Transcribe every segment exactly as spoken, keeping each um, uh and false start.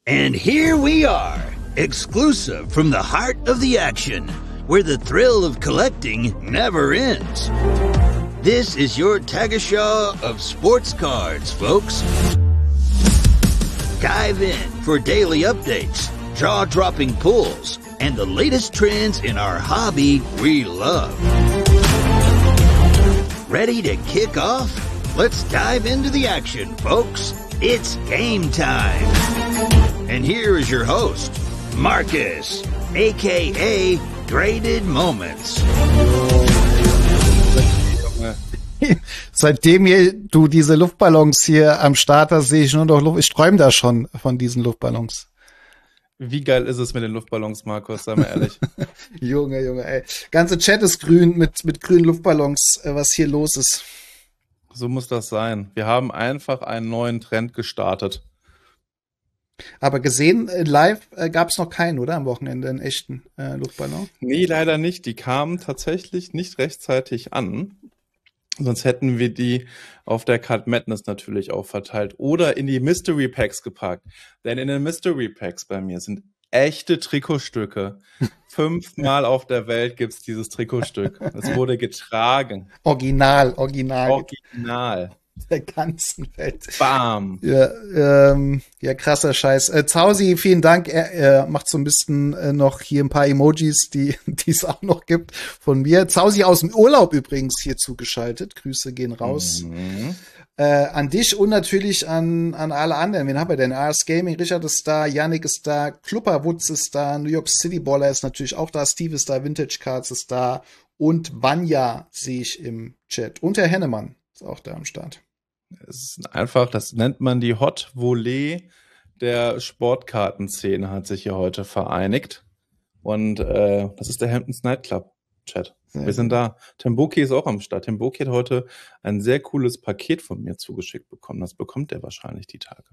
And here we are, exclusive from the heart of the action, where the thrill of collecting never ends. This is your Tagesschau of sports cards, folks. Dive in for daily updates, jaw-dropping pulls, and the latest trends in our hobby we love. Ready to kick off? Let's dive into the action, folks. It's game time. And here is your host, Marcus, aka Graded Moments. Seitdem hier, du diese Luftballons hier am Start hast, sehe ich nur noch Luft. Ich träume da schon von diesen Luftballons. Wie geil ist es mit den Luftballons, Markus? Sei mal ehrlich. Junge, Junge, ey. Ganze Chat ist grün mit, mit grünen Luftballons, was hier los ist. So muss das sein. Wir haben einfach einen neuen Trend gestartet. Aber gesehen, live äh, gab es noch keinen, oder? Am Wochenende einen echten äh, Luftballon? Nee, leider nicht. Die kamen tatsächlich nicht rechtzeitig an. Sonst hätten wir die auf der Card Madness natürlich auch verteilt oder in die Mystery Packs gepackt. Denn in den Mystery Packs bei mir sind echte Trikotstücke. Fünfmal auf der Welt gibt's dieses Trikotstück. Es wurde getragen. Original, original. Original. Der ganzen Welt. Bam. Ja, ähm, ja, krasser Scheiß. Äh, Zausi, vielen Dank. Er, er macht so ein bisschen äh, noch hier ein paar Emojis, die die es auch noch gibt von mir. Zausi aus dem Urlaub übrigens hier zugeschaltet. Grüße gehen raus. Mhm. Äh, an dich und natürlich an an alle anderen. Wen haben wir denn? A S Gaming, Richard ist da, Yannick ist da, Klupperwutz ist da, New York City Baller ist natürlich auch da, Steve ist da, Vintage Cards ist da und Vanya sehe ich im Chat. Und Herr Hennemann ist auch da am Start. Es ist einfach, das nennt man die Hot Volley der Sportkartenszene, hat sich hier heute vereinigt. Und äh, das ist der Hamptons Nightclub Chat. Sehr Wir sind da. Temboki ist auch am Start. Temboki hat heute ein sehr cooles Paket von mir zugeschickt bekommen. Das bekommt er wahrscheinlich die Tage.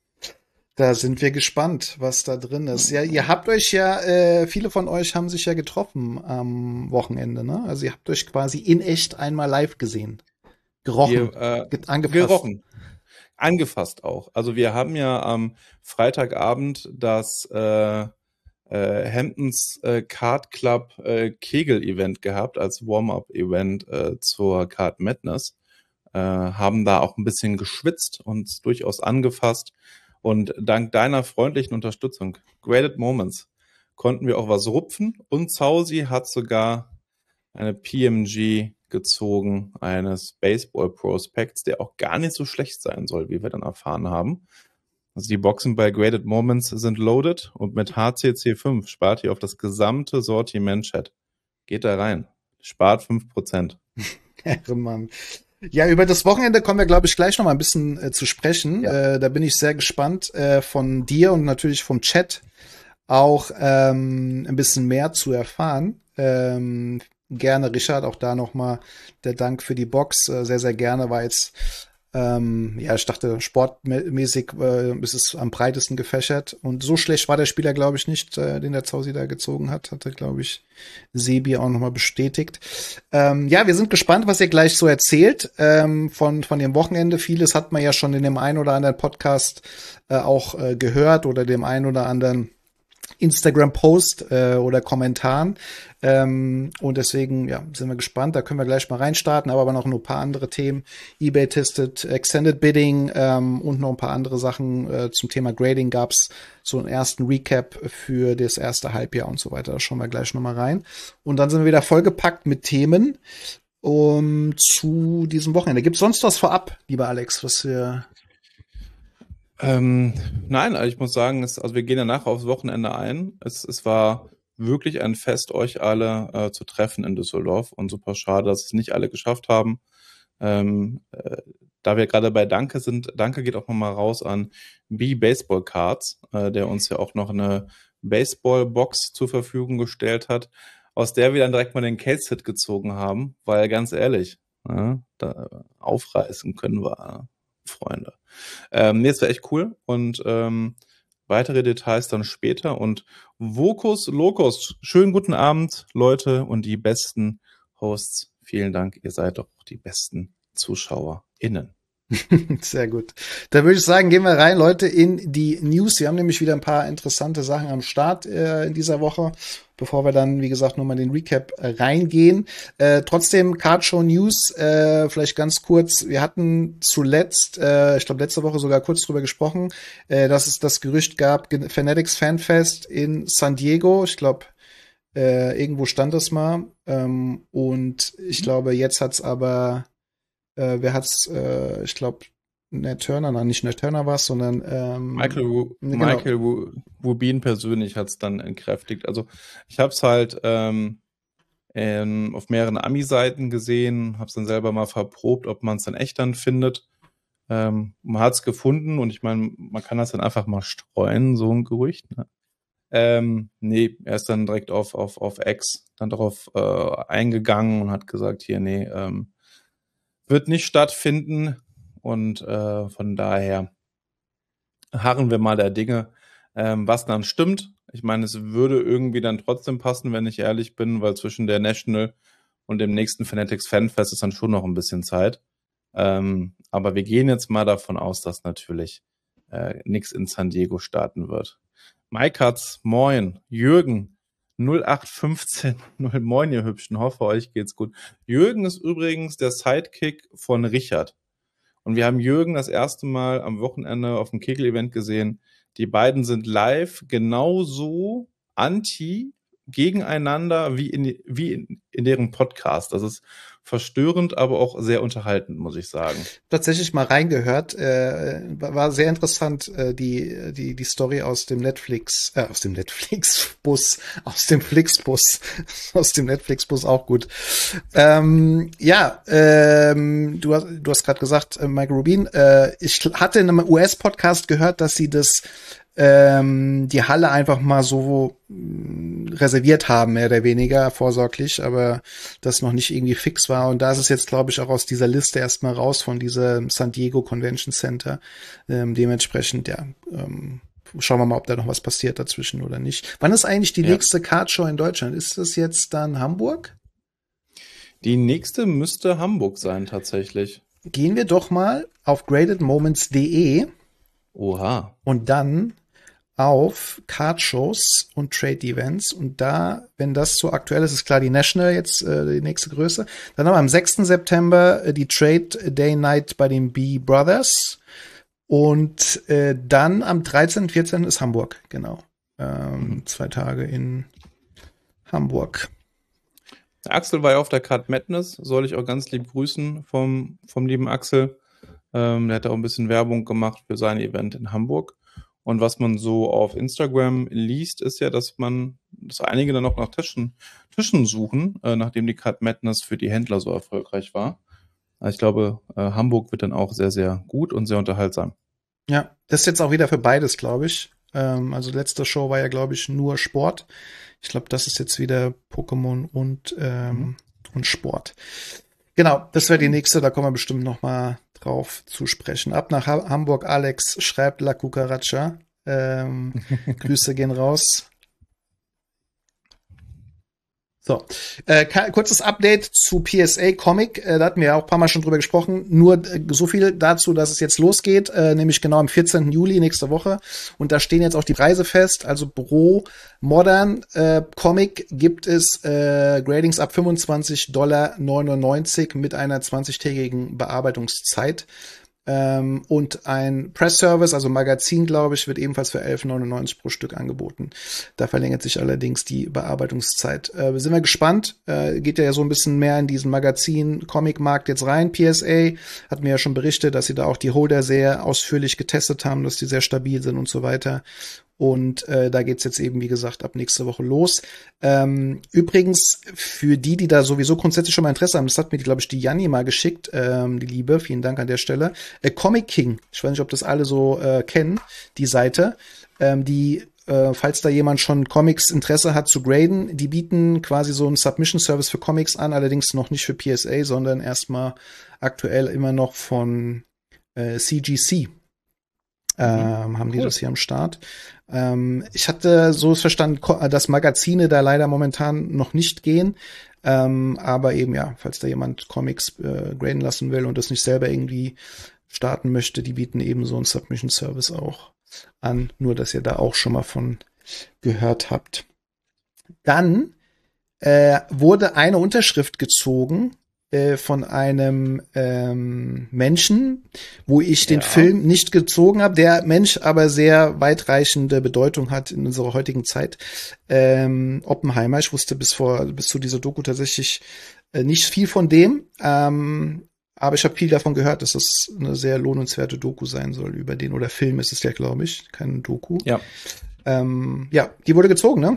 Da sind wir gespannt, was da drin ist. Ja, ihr habt euch ja, äh, viele von euch haben sich ja getroffen am Wochenende, ne? Also ihr habt euch quasi in echt einmal live gesehen. Gerochen, wir, äh, Ge- angefasst. Gerochen. Angefasst auch. Also wir haben ja am Freitagabend das äh, äh, Hamptons äh, Card Club äh, Kegel-Event gehabt als Warm-up-Event äh, zur Card Madness. Äh, haben da auch ein bisschen geschwitzt und durchaus angefasst. Und dank deiner freundlichen Unterstützung, Graded Moments, konnten wir auch was rupfen. Und Zausi hat sogar eine P M G gezogen eines Baseball-Prospects, der auch gar nicht so schlecht sein soll, wie wir dann erfahren haben. Also die Boxen bei Graded Moments sind loaded und mit H C C fünf spart ihr auf das gesamte Sortiment, Chat. Geht da rein. Spart fünf Prozent. Herre Mann. Ja, über das Wochenende kommen wir, glaube ich, gleich noch mal ein bisschen äh, zu sprechen. Ja. Äh, da bin ich sehr gespannt, äh, von dir und natürlich vom Chat auch ähm, ein bisschen mehr zu erfahren. Ähm, Gerne, Richard, auch da nochmal der Dank für die Box. Äh, sehr, sehr gerne, war jetzt, ähm, ja, ich dachte, sportmäßig äh, ist es am breitesten gefächert. Und so schlecht war der Spieler, glaube ich, nicht, äh, den der Zausi da gezogen hat. Hatte, glaube ich, Sebi auch nochmal bestätigt. Ähm, ja, wir sind gespannt, was ihr gleich so erzählt ähm, von, von dem Wochenende. Vieles hat man ja schon in dem einen oder anderen Podcast äh, auch äh, gehört oder dem einen oder anderen Instagram-Post äh, oder Kommentaren. Ähm, und deswegen, ja, sind wir gespannt. Da können wir gleich mal reinstarten, aber noch ein paar andere Themen. eBay testet Extended Bidding ähm, und noch ein paar andere Sachen äh, zum Thema Grading gab's so einen ersten Recap für das erste Halbjahr und so weiter. Da schauen wir gleich nochmal rein. Und dann sind wir wieder vollgepackt mit Themen um, zu diesem Wochenende. Gibt's sonst was vorab, lieber Alex, was wir Ähm, nein, also ich muss sagen, es, also wir gehen danach aufs Wochenende ein. Es, es war wirklich ein Fest, euch alle äh, zu treffen in Düsseldorf und super schade, dass es nicht alle geschafft haben. Ähm, äh, da wir gerade bei Danke sind, Danke geht auch nochmal raus an B Baseball Cards, äh, der uns ja auch noch eine Baseball-Box zur Verfügung gestellt hat, aus der wir dann direkt mal den Case-Hit gezogen haben, weil ganz ehrlich, ja, da aufreißen können wir, Freunde. Ähm, nee, es war echt cool und ähm, weitere Details dann später und Vokus Locus, schönen guten Abend, Leute und die besten Hosts. Vielen Dank, ihr seid doch die besten ZuschauerInnen. Sehr gut. Da würde ich sagen, gehen wir rein, Leute, in die News. Wir haben nämlich wieder ein paar interessante Sachen am Start äh, in dieser Woche, bevor wir dann, wie gesagt, nochmal den Recap äh, reingehen. Äh, trotzdem, Cardshow News, äh, vielleicht ganz kurz. Wir hatten zuletzt, äh, ich glaube letzte Woche sogar kurz drüber gesprochen, äh, dass es das Gerücht gab, Fanatics Fanfest in San Diego. Ich glaube, äh, irgendwo stand das mal. Ähm, und ich mhm. glaube, jetzt hat's aber Äh, wer hat's, äh, ich glaube, Nat Turner, nein, nicht Nat Turner war es, sondern ähm, Michael, Wu, genau. Michael Wu, Rubin persönlich hat's dann entkräftigt. Also ich habe es halt ähm, ähm, auf mehreren Ami-Seiten gesehen, habe es dann selber mal verprobt, ob man es dann echt dann findet. Ähm, man hat es gefunden und ich meine, man kann das dann einfach mal streuen, so ein Gerücht. Ne? Ähm, nee, er ist dann direkt auf, auf, auf X dann darauf äh, eingegangen und hat gesagt, hier, nee, ähm, wird nicht stattfinden und äh, von daher harren wir mal der Dinge, ähm, was dann stimmt. Ich meine, es würde irgendwie dann trotzdem passen, wenn ich ehrlich bin, weil zwischen der National und dem nächsten Fanatics Fanfest ist dann schon noch ein bisschen Zeit. Ähm, aber wir gehen jetzt mal davon aus, dass natürlich äh, nichts in San Diego starten wird. Mike hat's, moin. Jürgen, null acht fünfzehn, null moin, ihr Hübschen, hoffe euch geht's gut. Jürgen ist übrigens der Sidekick von Richard. Und wir haben Jürgen das erste Mal am Wochenende auf dem Kegel-Event gesehen. Die beiden sind live genauso anti gegeneinander wie in, wie in, in deren Podcast. Das ist verstörend, aber auch sehr unterhaltend, muss ich sagen. Tatsächlich mal reingehört, äh, war sehr interessant, äh, die die die Story aus dem Netflix, äh, aus dem Netflix-Bus, aus dem Flixbus, aus dem Netflix-Bus auch gut. Ähm, ja, ähm, du hast du hast gerade gesagt, äh, Mike Rubin, äh, ich hatte in einem U S-Podcast gehört, dass sie das ähm, die Halle einfach mal so mh, reserviert haben, mehr oder weniger vorsorglich, aber das noch nicht irgendwie fix war. Und da ist es jetzt, glaube ich, auch aus dieser Liste erstmal raus von dieser San Diego Convention Center. Ähm, dementsprechend, ja, ähm, schauen wir mal, ob da noch was passiert dazwischen oder nicht. Wann ist eigentlich die ja. nächste Cardshow in Deutschland? Ist das jetzt dann Hamburg? Die nächste müsste Hamburg sein, tatsächlich. Gehen wir doch mal auf graded moments punkt de. Oha. Und dann auf Cardshows und Trade Events. Und da, wenn das so aktuell ist, ist klar die National jetzt äh, die nächste Größe. Dann haben wir am sechsten September äh, die Trade Day Night bei den B Brothers. Und äh, dann am dreizehnten, vierzehnten ist Hamburg, genau. Ähm, mhm. Zwei Tage in Hamburg. Axel war ja auf der Card Madness, soll ich auch ganz lieb grüßen vom, vom lieben Axel. Ähm, der hat auch ein bisschen Werbung gemacht für sein Event in Hamburg. Und was man so auf Instagram liest, ist ja, dass man, dass einige dann noch nach Tischen, Tischen suchen, äh, nachdem die Card Madness für die Händler so erfolgreich war. Also ich glaube, äh, Hamburg wird dann auch sehr, sehr gut und sehr unterhaltsam. Ja, das ist jetzt auch wieder für beides, glaube ich. Ähm, also letzte Show war ja, glaube ich, nur Sport. Ich glaube, das ist jetzt wieder Pokémon und, ähm, mhm. und Sport. Genau, das wäre die nächste, da kommen wir bestimmt noch mal drauf zu sprechen. Ab nach ha- Hamburg, Alex schreibt La Cucaracha. Ähm, Grüße gehen raus. So, äh, kurzes Update zu P S A Comic. Äh, da hatten wir ja auch ein paar Mal schon drüber gesprochen. Nur äh, so viel dazu, dass es jetzt losgeht, äh, nämlich genau am vierzehnten Juli nächste Woche. Und da stehen jetzt auch die Preise fest. Also Pro Modern äh, Comic gibt es äh, Gradings ab fünfundzwanzig Dollar neunundneunzig mit einer zwanzigtägigen Bearbeitungszeit. Ähm, und ein Press-Service, also Magazin, glaube ich, wird ebenfalls für elf neunundneunzig pro Stück angeboten. Da verlängert sich allerdings die Bearbeitungszeit. Äh, sind wir gespannt. Äh, geht ja so ein bisschen mehr in diesen Magazin-Comic-Markt jetzt rein. P S A hat mir ja schon berichtet, dass sie da auch die Holder sehr ausführlich getestet haben, dass die sehr stabil sind und so weiter. Und äh, da geht's jetzt eben, wie gesagt, ab nächste Woche los. Ähm, übrigens, für die, die da sowieso grundsätzlich schon mal Interesse haben, das hat mir, glaube ich, die Janni mal geschickt, ähm, die Liebe, vielen Dank an der Stelle. Äh, Comic King, ich weiß nicht, ob das alle so äh, kennen, die Seite, ähm, die, äh, falls da jemand schon Comics Interesse hat zu graden, die bieten quasi so einen Submission-Service für Comics an, allerdings noch nicht für P S A, sondern erstmal aktuell immer noch von äh, C G C. Ähm, haben die cool. das hier am Start. Ähm, ich hatte so verstanden, dass Magazine da leider momentan noch nicht gehen. Ähm, aber eben ja, falls da jemand Comics äh, graden lassen will und das nicht selber irgendwie starten möchte, die bieten eben so einen Submission Service auch an, nur dass ihr da auch schon mal von gehört habt. Dann äh, wurde eine Unterschrift gezogen äh, von einem ähm, Menschen, wo ich den Ja. Film nicht gezogen habe, der Mensch aber sehr weitreichende Bedeutung hat in unserer heutigen Zeit. Ähm, Oppenheimer, ich wusste bis vor bis zu dieser Doku tatsächlich äh, nicht viel von dem, ähm, aber ich habe viel davon gehört, dass es eine sehr lohnenswerte Doku sein soll über den, oder Film ist es ja, glaube ich, keine Doku. Ja. Ähm, ja, die wurde gezogen, ne?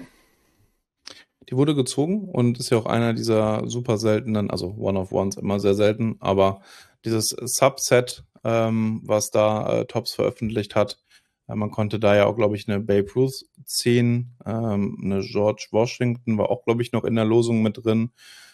Die wurde gezogen und ist ja auch einer dieser super seltenen, also One of Ones immer sehr selten, aber dieses Subset, ähm, was da äh, Topps veröffentlicht hat, äh, man konnte da ja auch, glaube ich, eine Babe Ruth ziehen, ähm, eine George Washington war auch, glaube ich, noch in der Losung mit drin,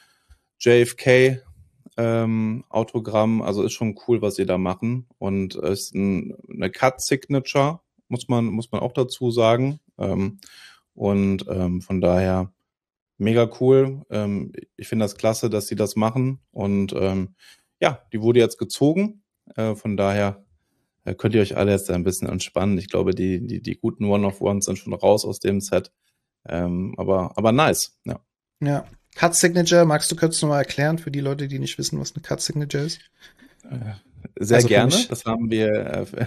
J F K, ähm, Autogramm, also ist schon cool, was sie da machen und ist ein, eine Cut-Signature, muss man, muss man auch dazu sagen, ähm, und ähm, von daher mega cool. Ähm, ich finde das klasse, dass sie das machen. Und ähm, ja, die wurde jetzt gezogen. Äh, von daher äh, könnt ihr euch alle jetzt ein bisschen entspannen. Ich glaube, die, die, die guten One-of-Ones sind schon raus aus dem Set. Ähm, aber, aber nice, ja. Ja. Cut Signature, magst du kurz nochmal erklären für die Leute, die nicht wissen, was eine Cut Signature ist? Sehr Also für gerne. mich. Das haben wir, äh,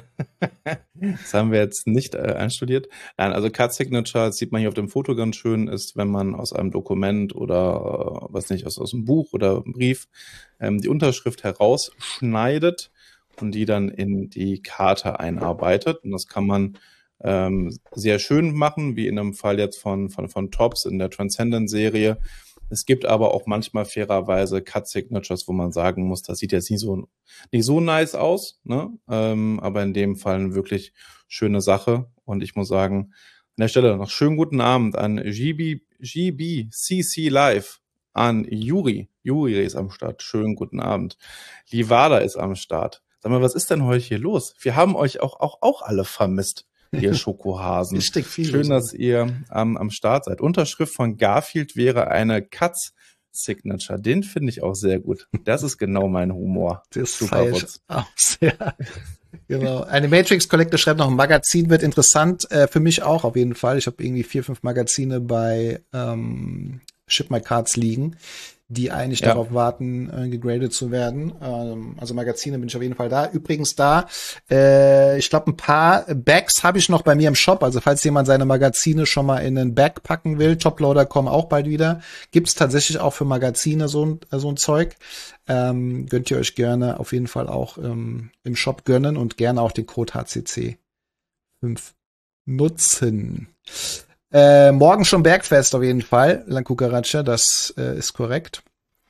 das haben wir jetzt nicht äh, einstudiert. Nein, also Cut Signature, das sieht man hier auf dem Foto ganz schön, ist, wenn man aus einem Dokument oder, äh, was nicht, aus, aus einem Buch oder einem Brief ähm, die Unterschrift herausschneidet und die dann in die Karte einarbeitet. Und das kann man ähm, sehr schön machen, wie in einem Fall jetzt von, von, von Topps in der Transcendent-Serie. Es gibt aber auch manchmal fairerweise Cut-Signatures, wo man sagen muss, das sieht jetzt nicht so, nicht so nice aus, ne? Ähm, aber in dem Fall eine wirklich schöne Sache. Und ich muss sagen, an der Stelle noch schönen guten Abend an G B, G B C C Live, an Juri. Juri ist am Start. Schönen guten Abend. Livada ist am Start. Sag mal, was ist denn heute hier los? Wir haben euch auch, auch, auch alle vermisst, ihr Schokohasen. Richtig viel. Schön, dass ihr ähm, am Start seid. Unterschrift von Garfield wäre eine Cuts-Signature. Den finde ich auch sehr gut. Das ist genau mein Humor. Das Super feier ich Wutz. auch sehr. Genau. Eine Matrix Collector schreibt noch, ein Magazin wird interessant. Äh, für mich auch auf jeden Fall. Ich habe irgendwie vier, fünf Magazine bei ähm, Ship My Cards liegen, die eigentlich Ja. darauf warten, äh, gegradet zu werden. Ähm, also Magazine bin ich auf jeden Fall da. Übrigens da, äh, ich glaube, ein paar Bags habe ich noch bei mir im Shop. Also falls jemand seine Magazine schon mal in einen Bag packen will, Toploader kommen auch bald wieder. Gibt's tatsächlich auch für Magazine so ein, so ein Zeug. Ähm, könnt ihr euch gerne auf jeden Fall auch ähm, im Shop gönnen und gerne auch den Code H C C fünf nutzen. Äh, morgen schon Bergfest auf jeden Fall, Langkukaracha, das äh, ist korrekt.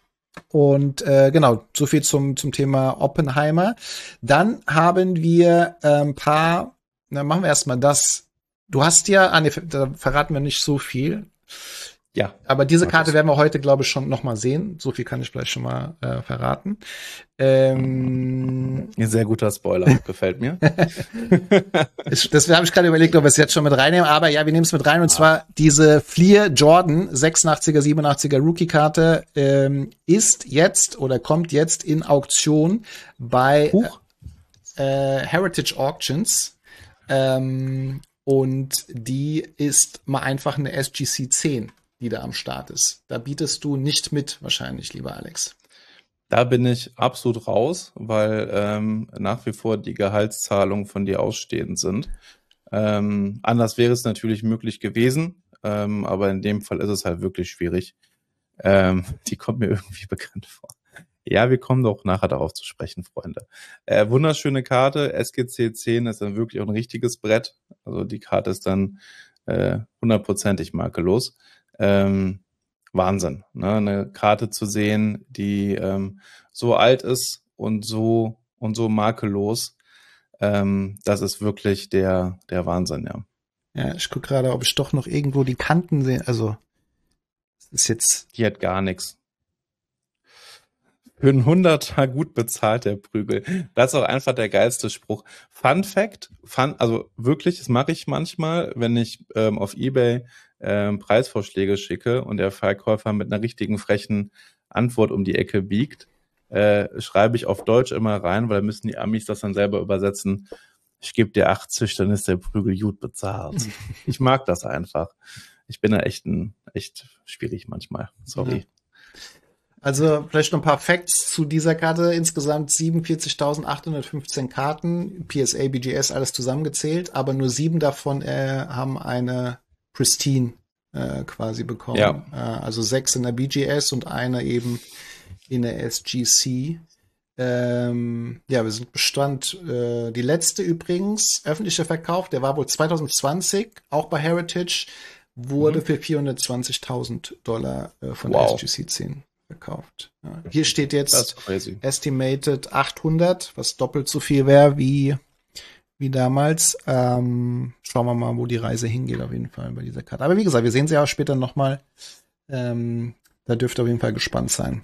Und äh, genau, so viel zum zum Thema Oppenheimer. Dann haben wir ein ähm, paar, na machen wir erstmal das. Du hast ja, ah, nee, da verraten wir nicht so viel. Ja. Aber diese Mach Karte das. werden wir heute, glaube ich, schon noch mal sehen. So viel kann ich vielleicht schon mal äh, verraten. Ähm, Ein sehr guter Spoiler, gefällt mir. ich, deswegen habe ich gerade überlegt, ob wir es jetzt schon mit reinnehmen. Aber ja, wir nehmen es mit rein. Und zwar diese Fleer Jordan sechsundachtziger, siebenundachtziger Rookie-Karte ähm, ist jetzt oder kommt jetzt in Auktion bei Huch. äh, Heritage Auctions. Ähm, und die ist mal einfach eine S G C zehn, die da am Start ist. Da bietest du nicht mit, wahrscheinlich, lieber Alex. Da bin ich absolut raus, weil ähm, nach wie vor die Gehaltszahlungen von dir ausstehend sind. Ähm, anders wäre es natürlich möglich gewesen, ähm, aber in dem Fall ist es halt wirklich schwierig. Ähm, die kommt mir irgendwie bekannt vor. Ja, wir kommen doch nachher darauf zu sprechen, Freunde. Äh, wunderschöne Karte, S G C zehn ist dann wirklich auch ein richtiges Brett. Also die Karte ist dann äh, hundertprozentig makellos. Ähm, Wahnsinn, ne? Eine Karte zu sehen, die ähm, so alt ist und so und so makellos. Ähm, das ist wirklich der der Wahnsinn, ja. Ja, ich gucke gerade, ob ich doch noch irgendwo die Kanten sehe. Also, das ist jetzt. Die hat gar nichts. Für einen Hunderter gut bezahlt, der Prügel. Das ist auch einfach der geilste Spruch. Fun Fact, fun, also wirklich, das mache ich manchmal, wenn ich ähm, auf eBay ähm, Preisvorschläge schicke und der Verkäufer mit einer richtigen frechen Antwort um die Ecke biegt. äh, schreibe ich auf Deutsch immer rein, weil da müssen die Amis das dann selber übersetzen. Ich gebe dir achtzig, dann ist der Prügel gut bezahlt. Ich mag das einfach. Ich bin da echt ein, echt schwierig manchmal. Sorry. Ja. Also vielleicht noch ein paar Facts zu dieser Karte. Insgesamt siebenundvierzigtausendachthundertfünfzehn Karten, P S A, B G S, alles zusammengezählt, aber nur sieben davon äh, haben eine Pristine äh, quasi bekommen. Ja. Äh, also sechs in der B G S und eine eben in der S G C. Ähm, ja, wir sind Bestand. Äh, die letzte übrigens, öffentlicher Verkauf, der war wohl zwanzig zwanzig, auch bei Heritage, wurde mhm. für vierhundertzwanzigtausend Dollar äh, von wow. der S G C zehn verkauft. Ja. Hier steht jetzt estimated achthundert, was doppelt so viel wäre wie, wie damals. Ähm, schauen wir mal, wo die Reise hingeht auf jeden Fall bei dieser Karte. Aber wie gesagt, wir sehen sie auch später nochmal. Ähm, da dürft ihr auf jeden Fall gespannt sein.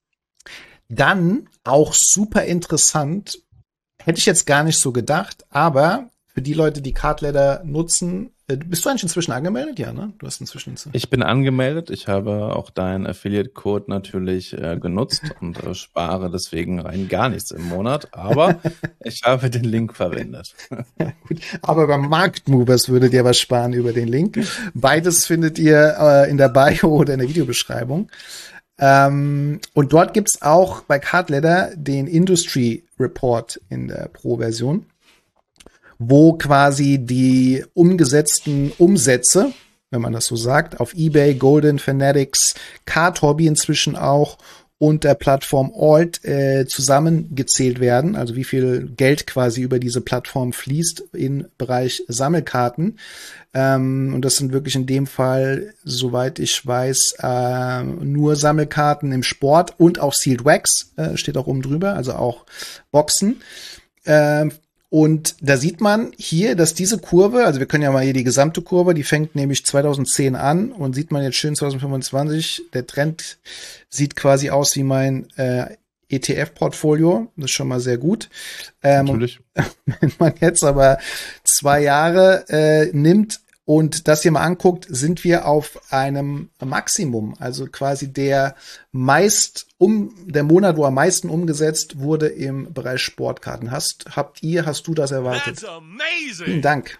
Dann, auch super interessant, hätte ich jetzt gar nicht so gedacht, aber für die Leute, die Cardladder nutzen, äh, bist du eigentlich inzwischen angemeldet? Ja, ne? Du hast inzwischen. Ich bin angemeldet. Ich habe auch deinen Affiliate-Code natürlich äh, genutzt und äh, spare deswegen rein gar nichts im Monat. Aber ich habe den Link verwendet. Ja, gut. Aber beim Marktmovers würdet ihr was sparen über den Link. Beides findet ihr äh, in der Bio oder in der Videobeschreibung. Ähm, und dort gibt's auch bei Cardladder den Industry Report in der Pro-Version, wo quasi die umgesetzten Umsätze, wenn man das so sagt, auf eBay, Golden, Fanatics, Card Hobby inzwischen auch und der Plattform Alt äh, zusammengezählt werden, also wie viel Geld quasi über diese Plattform fließt im Bereich Sammelkarten. Ähm, und das sind wirklich in dem Fall, soweit ich weiß, äh, nur Sammelkarten im Sport und auch Sealed Wax, äh, steht auch oben drüber, also auch Boxen. Ähm, Und da sieht man hier, dass diese Kurve, also wir können ja mal hier die gesamte Kurve, die fängt nämlich zweitausendzehn an und sieht man jetzt schön zwanzig fünfundzwanzig, der Trend sieht quasi aus wie mein äh, E T F-Portfolio, das ist schon mal sehr gut. Ähm, Natürlich. Wenn man jetzt aber zwei Jahre äh, nimmt und das hier mal anguckt, sind wir auf einem Maximum, also quasi der meist um der Monat, wo am meisten umgesetzt wurde im Bereich Sportkarten. Hast habt ihr, hast du das erwartet? Vielen Dank,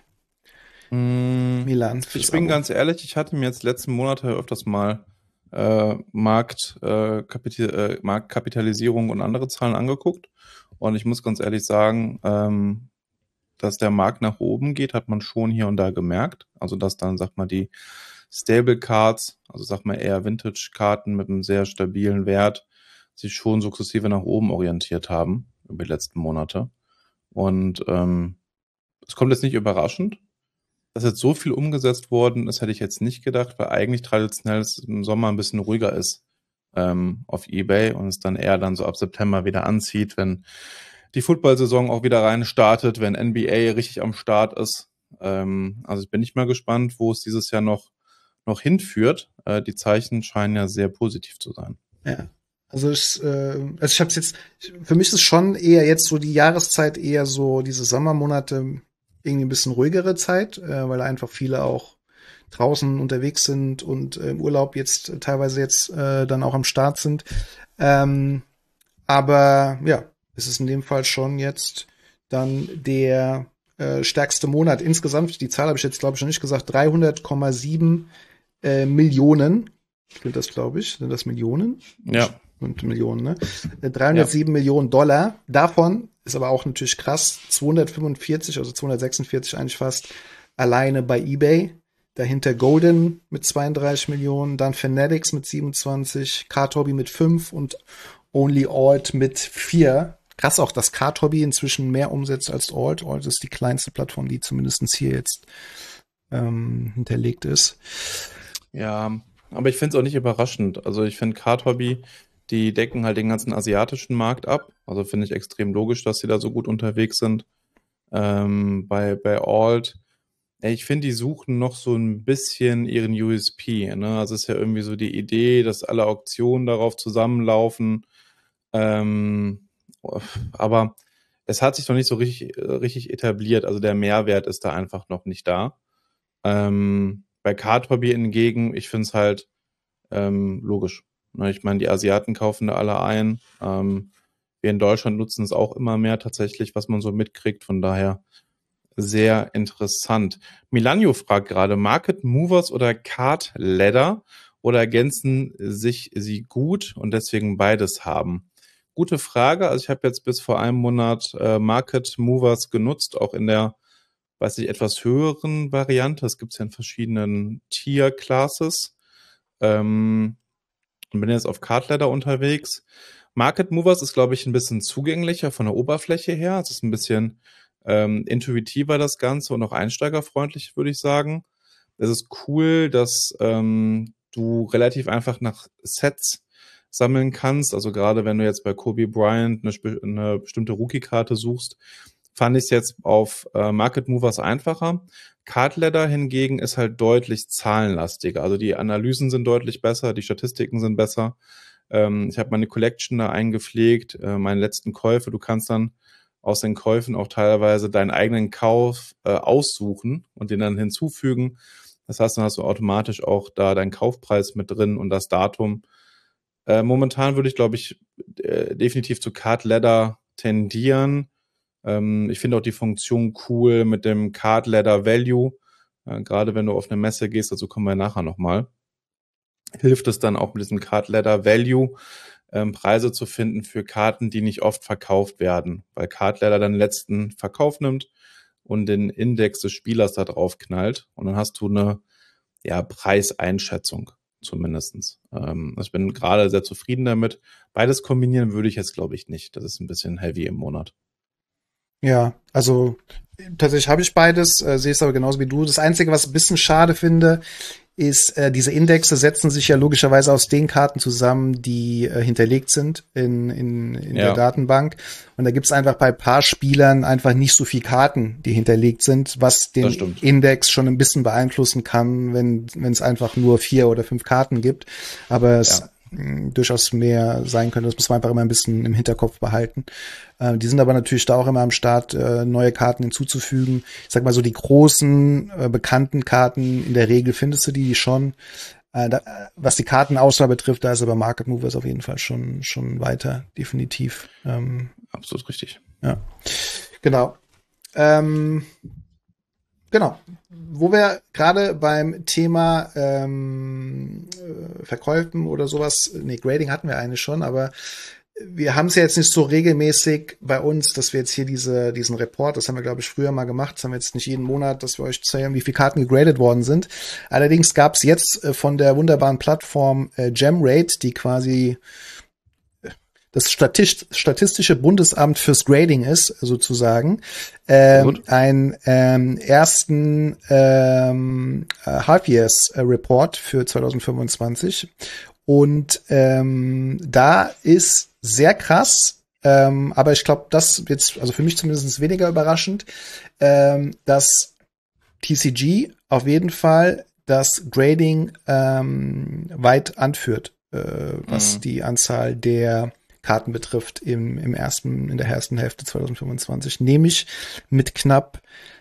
mm, Milan. Ich bin Abo. ganz ehrlich, ich hatte mir jetzt letzten Monate öfters mal äh, Markt, äh, Kapital, äh, Marktkapitalisierung und andere Zahlen angeguckt und ich muss ganz ehrlich sagen, ähm, dass der Markt nach oben geht, hat man schon hier und da gemerkt. Also dass dann, sag mal, die Stable Cards, also sag mal eher Vintage-Karten mit einem sehr stabilen Wert, sich schon sukzessive nach oben orientiert haben über die letzten Monate. Und ähm, es kommt jetzt nicht überraschend, dass jetzt so viel umgesetzt worden ist, hätte ich jetzt nicht gedacht, weil eigentlich traditionell es im Sommer ein bisschen ruhiger ist ähm, auf eBay und es dann eher dann so ab September wieder anzieht, wenn die Football-Saison auch wieder rein startet, wenn N B A richtig am Start ist. Ähm, also ich bin nicht mal gespannt, wo es dieses Jahr noch, noch hinführt. Äh, die Zeichen scheinen ja sehr positiv zu sein. Ja. Also ich, äh, also ich habe es jetzt, für mich ist es schon eher jetzt so die Jahreszeit, eher so diese Sommermonate, irgendwie ein bisschen ruhigere Zeit, äh, weil einfach viele auch draußen unterwegs sind und äh, im Urlaub jetzt äh, teilweise jetzt äh, dann auch am Start sind. Ähm, aber ja, es ist in dem Fall schon jetzt dann der äh, stärkste Monat. Insgesamt, die Zahl habe ich jetzt, glaube ich, noch nicht gesagt, dreihundert Komma sieben äh, Millionen. Stimmt das, glaube ich? Sind das Millionen? Ja. Und Millionen, ne? dreihundertsieben ja. Millionen Dollar. Davon ist aber auch natürlich krass, zweihundertfünfundvierzig, also zweihundertsechsundvierzig eigentlich fast, alleine bei eBay. Dahinter Golden mit zweiunddreißig Millionen, dann Fanatics mit siebenundzwanzig, Card Hobby mit fünf und Only Alt mit vier. Krass auch, dass Card Hobby inzwischen mehr umsetzt als Alt. Alt ist die kleinste Plattform, die zumindest hier jetzt ähm, hinterlegt ist. Ja, aber ich finde es auch nicht überraschend. Also ich finde Card Hobby, die decken halt den ganzen asiatischen Markt ab. Also finde ich extrem logisch, dass sie da so gut unterwegs sind. Ähm, bei, bei Alt, ich finde, die suchen noch so ein bisschen ihren U S P. Ne? Also es ist ja irgendwie so die Idee, dass alle Auktionen darauf zusammenlaufen. Ähm, aber es hat sich noch nicht so richtig, richtig etabliert. Also der Mehrwert ist da einfach noch nicht da. Ähm, bei Card Hobby hingegen, ich finde es halt ähm, logisch. Ne? Ich meine, die Asiaten kaufen da alle ein. Ähm, Wir in Deutschland nutzen es auch immer mehr tatsächlich, was man so mitkriegt. Von daher sehr interessant. Milanio fragt gerade, Market Movers oder Card Ladder oder ergänzen sich sie gut und deswegen beides haben? Gute Frage. Also ich habe jetzt bis vor einem Monat äh, Market Movers genutzt, auch in der, weiß ich, etwas höheren Variante. Das gibt es ja in verschiedenen Tier-Classes. Ähm, und bin jetzt auf Card Ladder unterwegs. Market Movers ist, glaube ich, ein bisschen zugänglicher von der Oberfläche her. Es ist ein bisschen ähm, intuitiver, das Ganze, und auch einsteigerfreundlich, würde ich sagen. Es ist cool, dass ähm, du relativ einfach nach Sets sammeln kannst. Also gerade wenn du jetzt bei Kobe Bryant eine, eine bestimmte Rookie-Karte suchst, fand ich es jetzt auf äh, Market Movers einfacher. Card Ladder hingegen ist halt deutlich zahlenlastiger. Also die Analysen sind deutlich besser, die Statistiken sind besser. Ähm, ich habe meine Collection da eingepflegt, äh, meine letzten Käufe. Du kannst dann aus den Käufen auch teilweise deinen eigenen Kauf äh, aussuchen und den dann hinzufügen. Das heißt, dann hast du automatisch auch da deinen Kaufpreis mit drin und das Datum. Äh, momentan würde ich, glaube ich, äh, definitiv zu Card Ladder tendieren. Ähm, ich finde auch die Funktion cool mit dem Card Ladder Value. Äh, gerade wenn du auf eine Messe gehst, dazu kommen wir nachher nochmal, hilft es dann auch mit diesem Card Ladder Value ähm, Preise zu finden für Karten, die nicht oft verkauft werden, weil Card Ladder dann den letzten Verkauf nimmt und den Index des Spielers da drauf knallt und dann hast du eine ja, Preiseinschätzung zumindestens. Ähm, also ich bin gerade sehr zufrieden damit. Beides kombinieren würde ich jetzt, glaube ich, nicht. Das ist ein bisschen heavy im Monat. Ja, also tatsächlich habe ich beides, äh, sehe es aber genauso wie du. Das Einzige, was ich ein bisschen schade finde, ist, äh, diese Indexe setzen sich ja logischerweise aus den Karten zusammen, die äh, hinterlegt sind in, in, in ja. der Datenbank. Und da gibt es einfach bei ein paar Spielern einfach nicht so viel Karten, die hinterlegt sind, was den Index schon ein bisschen beeinflussen kann, wenn wenn es einfach nur vier oder fünf Karten gibt. Aber es ja. durchaus mehr sein könnte. Das muss man einfach immer ein bisschen im Hinterkopf behalten. Äh, die sind aber natürlich da auch immer am Start, äh, neue Karten hinzuzufügen. Ich sag mal so, die großen, äh, bekannten Karten, in der Regel findest du die schon. Äh, da, was die Kartenauswahl betrifft, da ist aber Market Movers auf jeden Fall schon schon weiter, definitiv. Ähm, Absolut richtig. Ja, genau. Ähm, Genau. Wo wir gerade beim Thema ähm, Verkäufen oder sowas, nee, Grading hatten wir eigentlich schon, aber wir haben es ja jetzt nicht so regelmäßig bei uns, dass wir jetzt hier diese diesen Report, das haben wir, glaube ich, früher mal gemacht, das haben wir jetzt nicht jeden Monat, dass wir euch zeigen, wie viele Karten gegradet worden sind. Allerdings gab es jetzt äh, von der wunderbaren Plattform äh, GemRate, die quasi das Statist- statistische Bundesamt fürs Grading ist, sozusagen, ähm, einen ähm, ersten ähm, Half-Years-Report für zwanzig fünfundzwanzig. Und ähm, da ist sehr krass, ähm, aber ich glaube, das jetzt, also für mich zumindest weniger überraschend, ähm, dass T C G auf jeden Fall das Grading ähm, weit anführt, äh, was mhm. die Anzahl der Karten betrifft im, im ersten, in der ersten Hälfte zwanzig fünfundzwanzig, nämlich mit knapp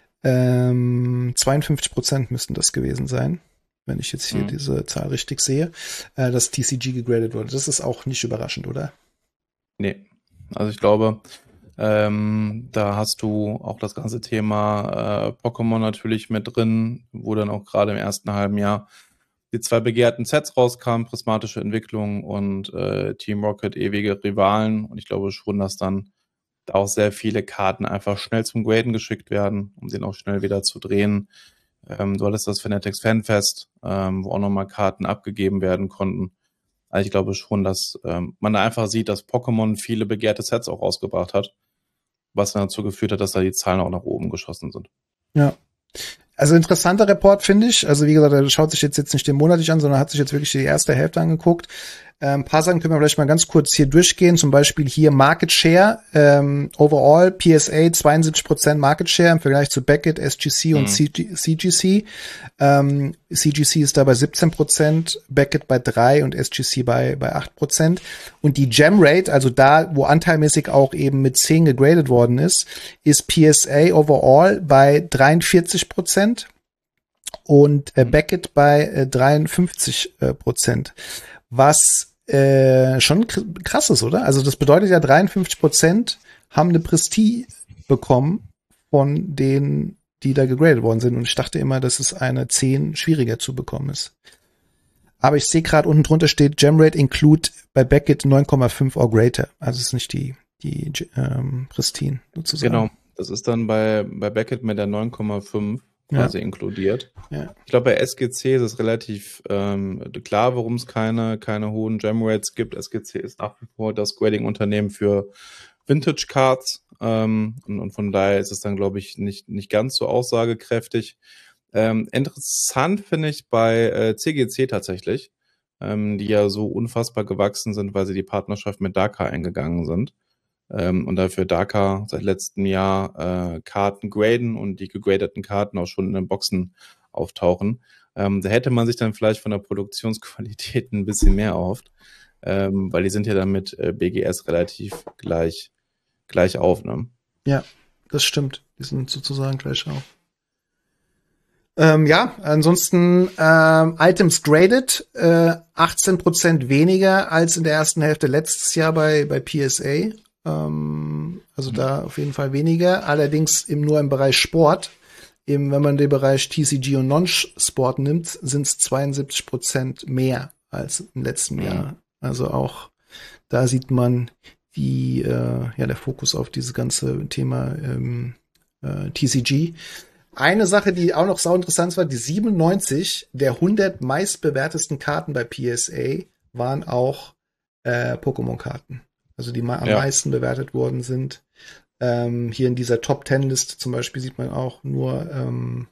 ähm, zweiundfünfzig Prozent müssten das gewesen sein, wenn ich jetzt hier mhm. diese Zahl richtig sehe, äh, dass T C G gegradet wurde. Das ist auch nicht überraschend, oder? Nee, also ich glaube, ähm, da hast du auch das ganze Thema äh, Pokémon natürlich mit drin, wo dann auch gerade im ersten halben Jahr die zwei begehrten Sets rauskamen, prismatische Entwicklung und äh, Team Rocket, ewige Rivalen. Und ich glaube schon, dass dann da auch sehr viele Karten einfach schnell zum Graden geschickt werden, um den auch schnell wieder zu drehen. Ähm, du hattest das Fanatics Fanfest, ähm, wo auch nochmal Karten abgegeben werden konnten. Also ich glaube schon, dass ähm, man da einfach sieht, dass Pokémon viele begehrte Sets auch rausgebracht hat, was dann dazu geführt hat, dass da die Zahlen auch nach oben geschossen sind. Ja. Also interessanter Report, finde ich. Also wie gesagt, er schaut sich jetzt, jetzt nicht den monatlich an, sondern hat sich jetzt wirklich die erste Hälfte angeguckt. Ähm, ein paar Sachen können wir vielleicht mal ganz kurz hier durchgehen. Zum Beispiel hier Market Share. Ähm, overall P S A zweiundsiebzig Prozent Market Share im Vergleich zu Beckett, S G C und mhm. C G C. Ähm, C G C ist da bei siebzehn Prozent, Beckett bei drei und S G C bei, bei acht Prozent. Und die Gem-Rate, also da, wo anteilmäßig auch eben mit zehn gegradet worden ist, ist P S A overall bei dreiundvierzig Prozent und äh, Beckett bei äh, dreiundfünfzig Prozent. Was äh, schon krass ist, oder? Also das bedeutet ja, dreiundfünfzig Prozent haben eine Prestige bekommen von denen, die da gegradet worden sind. Und ich dachte immer, dass es eine zehn schwieriger zu bekommen ist. Aber ich sehe gerade, unten drunter steht Gemrate include bei Beckett neun Komma fünf or greater. Also es ist nicht die, die ähm, Pristine sozusagen. Genau, das ist dann bei, bei Beckett mit der neun Komma fünf quasi ja. inkludiert. Ja. Ich glaube, bei S G C ist es relativ ähm, klar, warum es keine, keine hohen Gemrates gibt. S G C ist nach wie vor das Grading-Unternehmen für Vintage Cards ähm, und, und von daher ist es dann, glaube ich, nicht, nicht ganz so aussagekräftig. Ähm, interessant finde ich bei äh, C G C tatsächlich, ähm, die ja so unfassbar gewachsen sind, weil sie die Partnerschaft mit Daka eingegangen sind ähm, und dafür Daka seit letztem Jahr äh, Karten graden und die gegradeten Karten auch schon in den Boxen auftauchen. Ähm, da hätte man sich dann vielleicht von der Produktionsqualität ein bisschen mehr erhofft, ähm, weil die sind ja dann mit äh, B G S relativ gleich, gleich auf, ne? Ja, das stimmt. Die sind sozusagen gleich auf. Ähm, ja, ansonsten ähm, Items graded, äh, achtzehn Prozent weniger als in der ersten Hälfte letztes Jahr bei bei P S A. Ähm, also mhm. da auf jeden Fall weniger. Allerdings im, nur im Bereich Sport. Eben, wenn man den Bereich T C G und Non-Sport nimmt, sind es zweiundsiebzig Prozent mehr als im letzten mhm. Jahr. Also auch da sieht man, wie äh, ja der Fokus auf dieses ganze Thema ähm, äh, T C G. Eine Sache, die auch noch sau interessant war, die siebenundneunzig der hundert meistbewertesten Karten bei P S A waren auch äh, Pokémon-Karten. Also die ma- am ja. meisten bewertet worden sind. Ähm, hier in dieser Top Ten Liste zum Beispiel sieht man auch nur, ähm,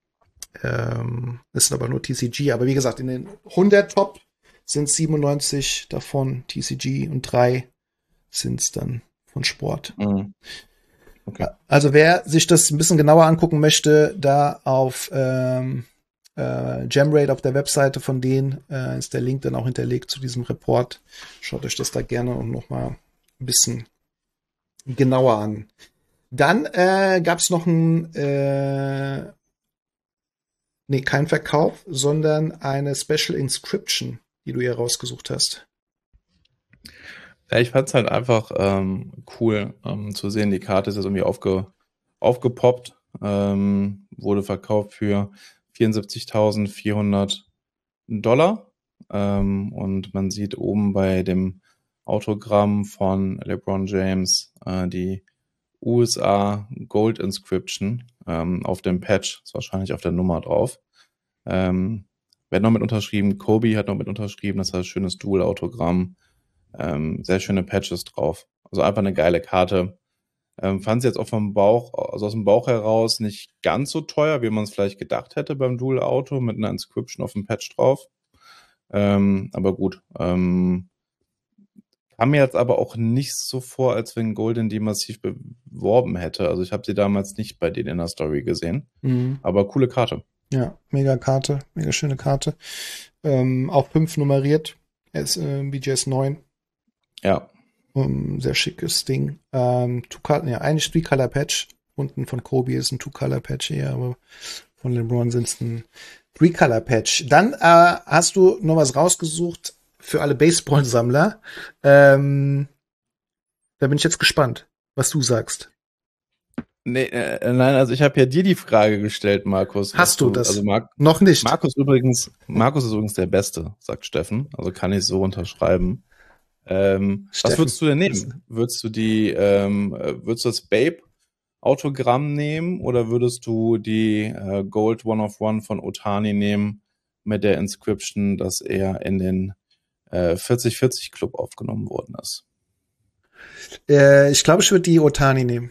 ähm, das sind aber nur T C G. Aber wie gesagt, in den hundert Top sind siebenundneunzig davon T C G und drei sind es dann von Sport. Mhm. Okay. Also wer sich das ein bisschen genauer angucken möchte, da auf ähm, äh, Gemrate auf der Webseite von denen äh, ist der Link dann auch hinterlegt zu diesem Report. Schaut euch das da gerne und noch mal ein bisschen genauer an. Dann äh, gab es noch ein äh, nee, kein Verkauf, sondern eine Special Inscription, die du hier rausgesucht hast. Ja, ich fand es halt einfach ähm, cool ähm, zu sehen. Die Karte ist jetzt irgendwie aufge, aufgepoppt, ähm, wurde verkauft für vierundsiebzigtausendvierhundert Dollar. Ähm, und man sieht oben bei dem Autogramm von LeBron James äh, die U S A Gold Inscription ähm, auf dem Patch. Ist wahrscheinlich auf der Nummer drauf. Ähm, wer hat noch mit unterschrieben? Kobe hat noch mit unterschrieben. Das heißt, schönes Dual-Autogramm. Ähm, sehr schöne Patches drauf. Also einfach eine geile Karte. Ähm, fand sie jetzt auch vom Bauch, also aus dem Bauch heraus nicht ganz so teuer, wie man es vielleicht gedacht hätte beim Dual Auto mit einer Inscription auf dem Patch drauf. Ähm, aber gut. Ähm, kam mir jetzt aber auch nicht so vor, als wenn Golden die massiv beworben hätte. Also ich habe sie damals nicht bei denen in der Story gesehen. Mhm. Aber coole Karte. Ja, mega Karte, mega schöne Karte. Ähm, auch fünf nummeriert. Ist äh, B G S neun. Ja. Um, sehr schickes Ding. Ähm, Two-Color, ja, eigentlich Three-Color-Patch. Unten von Kobe ist ein Two-Color-Patch eher, aber von LeBron sind es ein Three-Color-Patch. Dann äh, hast du noch was rausgesucht für alle Baseball-Sammler. Ähm, da bin ich jetzt gespannt, was du sagst. Nee, äh, nein, also ich habe ja dir die Frage gestellt, Markus. Hast du das? Also Mar- noch nicht. Markus übrigens, Markus ist übrigens der Beste, sagt Steffen. Also kann ich so unterschreiben. Ähm, was würdest du denn nehmen? Würdest du die, ähm, würdest du das Babe Autogramm nehmen oder würdest du die äh, Gold One of One von Ohtani nehmen mit der Inscription, dass er in den äh, vierzig vierzig Club aufgenommen worden ist? Äh, ich glaube, ich würde die Ohtani nehmen.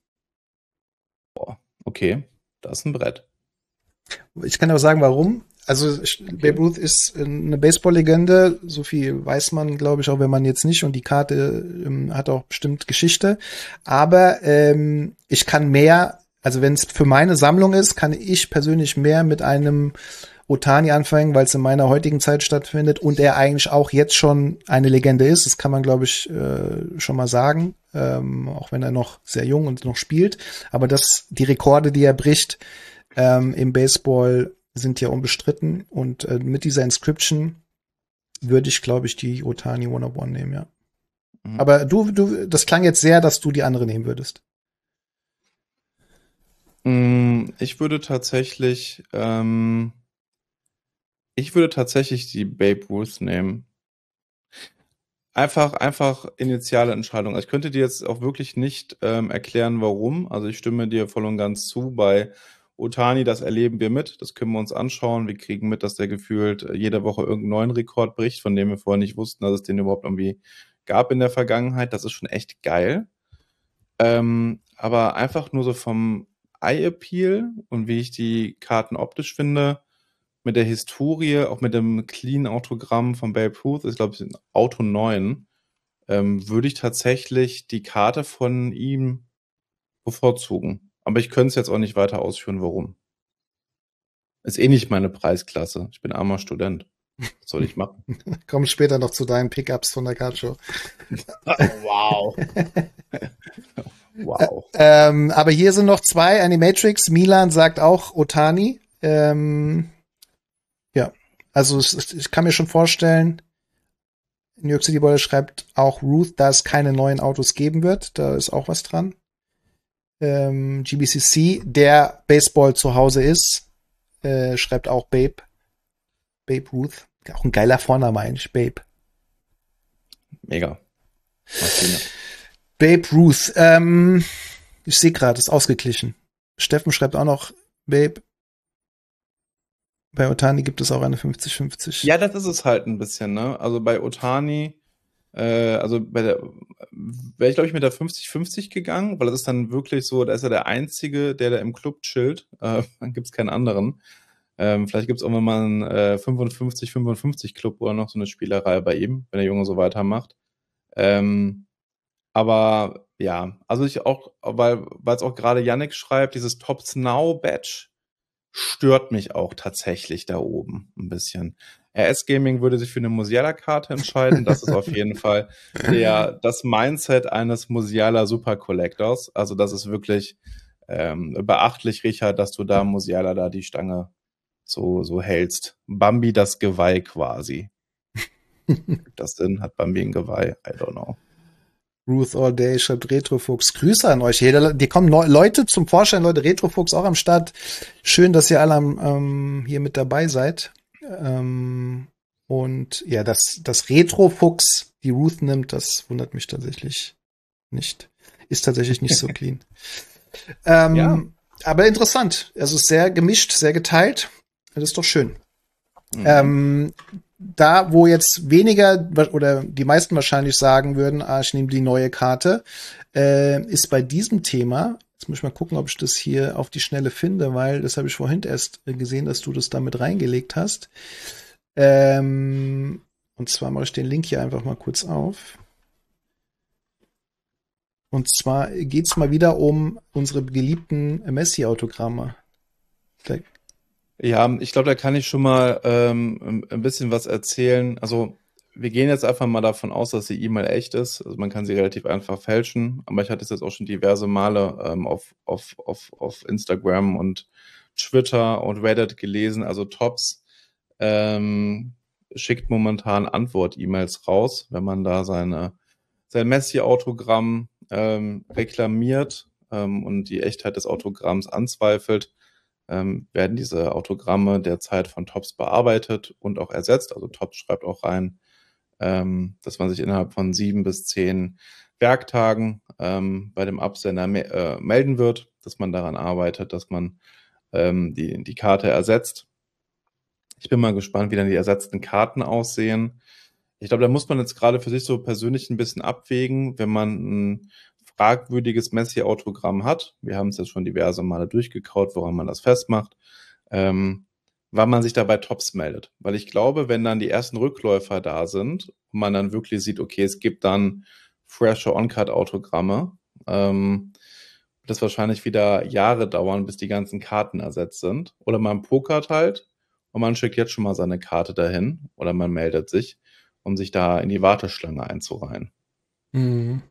Boah, okay, das ist ein Brett. Ich kann aber sagen, warum. Also ich, okay. Babe Ruth ist eine Baseball-Legende, so viel weiß man, glaube ich, auch wenn man jetzt nicht, und die Karte ähm, hat auch bestimmt Geschichte, aber ähm, ich kann mehr, also wenn es für meine Sammlung ist, kann ich persönlich mehr mit einem Ohtani anfangen, weil es in meiner heutigen Zeit stattfindet und er eigentlich auch jetzt schon eine Legende ist, das kann man, glaube ich, äh, schon mal sagen, ähm, auch wenn er noch sehr jung und noch spielt, aber das, die Rekorde, die er bricht ähm, im Baseball, sind ja unbestritten und äh, mit dieser Inscription würde ich, glaube ich, die Ohtani hunderteins nehmen, ja. Mhm. Aber du, du, das klang jetzt sehr, dass du die andere nehmen würdest. Ich würde tatsächlich, ähm, ich würde tatsächlich die Babe Ruth nehmen. Einfach, einfach initiale Entscheidung. Also ich könnte dir jetzt auch wirklich nicht ähm, erklären, warum. Also ich stimme dir voll und ganz zu. Bei Ohtani, das erleben wir mit, das können wir uns anschauen. Wir kriegen mit, dass der gefühlt jede Woche irgendeinen neuen Rekord bricht, von dem wir vorher nicht wussten, dass es den überhaupt irgendwie gab in der Vergangenheit. Das ist schon echt geil. Ähm, aber einfach nur so vom Eye-Appeal und wie ich die Karten optisch finde, mit der Historie, auch mit dem Clean-Autogramm von Babe Ruth, ist glaube ich ein Auto neun, ähm, würde ich tatsächlich die Karte von ihm bevorzugen. Aber ich könnte es jetzt auch nicht weiter ausführen, warum. Ist eh nicht meine Preisklasse. Ich bin armer Student. Was soll ich machen? Kommen später noch zu deinen Pickups von der Card Show. Wow. Wow. Ä ähm, aber hier sind noch zwei Animatrix. Milan sagt auch Ohtani. Ähm, ja, also es, ich kann mir schon vorstellen, New York City Boy schreibt auch Ruth, da es keine neuen Autos geben wird. Da ist auch was dran. Ähm, G B C C, der Baseball zu Hause ist, äh, schreibt auch Babe. Babe Ruth. Auch ein geiler Vorname eigentlich, Babe. Mega. Martina. Babe Ruth. Ähm, ich sehe gerade, ist ausgeglichen. Steffen schreibt auch noch Babe. Bei Ohtani gibt es auch eine fünfzig fünfzig. Ja, das ist es halt ein bisschen, ne? Also bei Ohtani, äh, also bei der, wäre ich glaube ich mit der fünfzig fünfzig gegangen, weil das ist dann wirklich so, da ist er der Einzige, der da im Club chillt. Äh, dann gibt's keinen anderen. Ähm, vielleicht gibt's auch mal einen äh, fünfundfünfzig fünfundfünfzig Club oder noch so eine Spielerei bei ihm, wenn der Junge so weitermacht. Ähm, aber ja, also ich auch, weil weil es auch gerade Yannick schreibt, dieses Tops Now Badge stört mich auch tatsächlich da oben ein bisschen. R S Gaming würde sich für eine Musiala-Karte entscheiden. Das ist auf jeden Fall der, das Mindset eines Musiala Super Collectors. Also das ist wirklich ähm, beachtlich, Richard, dass du da Musiala da die Stange so, so hältst. Bambi das Geweih quasi. Das Sinn hat Bambi ein Geweih? I don't know. Ruth All Day schreibt Retrofuchs. Grüße an euch. Hier, die kommen neu, Leute zum Vorschein, Leute. Retrofuchs auch am Start. Schön, dass ihr alle ähm, hier mit dabei seid. Ähm, und ja, dass das Retrofuchs die Ruth nimmt, das wundert mich tatsächlich nicht. Ist tatsächlich nicht so clean. ähm, ja. Aber interessant. Also sehr gemischt, sehr geteilt. Das ist doch schön. Mhm. Ähm, da, wo jetzt weniger oder die meisten wahrscheinlich sagen würden, ah, ich nehme die neue Karte, äh, ist bei diesem Thema, jetzt muss ich mal gucken, ob ich das hier auf die Schnelle finde, weil das habe ich vorhin erst gesehen, dass du das da mit reingelegt hast. Ähm, und zwar mache ich den Link hier einfach mal kurz auf. Und zwar geht's mal wieder um unsere geliebten Messi-Autogramme. Da Ja, ich glaube, da kann ich schon mal ähm, ein bisschen was erzählen. Also wir gehen jetzt einfach mal davon aus, dass die E-Mail echt ist. Also man kann sie relativ einfach fälschen. Aber ich hatte es jetzt auch schon diverse Male ähm, auf, auf, auf, auf Instagram und Twitter und Reddit gelesen. Also Tops ähm, schickt momentan Antwort-E-Mails raus, wenn man da seine, sein Messi-Autogramm ähm, reklamiert ähm, und die Echtheit des Autogramms anzweifelt. Ähm, werden diese Autogramme derzeit von Tops bearbeitet und auch ersetzt. Also Tops schreibt auch rein, ähm, dass man sich innerhalb von sieben bis zehn Werktagen ähm, bei dem Absender me äh, melden wird, dass man daran arbeitet, dass man ähm, die, die Karte ersetzt. Ich bin mal gespannt, wie dann die ersetzten Karten aussehen. Ich glaube, da muss man jetzt gerade für sich so persönlich ein bisschen abwägen, wenn man ein fragwürdiges Messi-Autogramm hat. Wir haben es jetzt schon diverse Male durchgekaut, woran man das festmacht, ähm, wann man sich dabei Tops meldet. Weil ich glaube, wenn dann die ersten Rückläufer da sind und man dann wirklich sieht, okay, es gibt dann frische On-Card-Autogramme, ähm, wird das wahrscheinlich wieder Jahre dauern, bis die ganzen Karten ersetzt sind. Oder man pokert halt und man schickt jetzt schon mal seine Karte dahin oder man meldet sich, um sich da in die Warteschlange einzureihen. Mhm.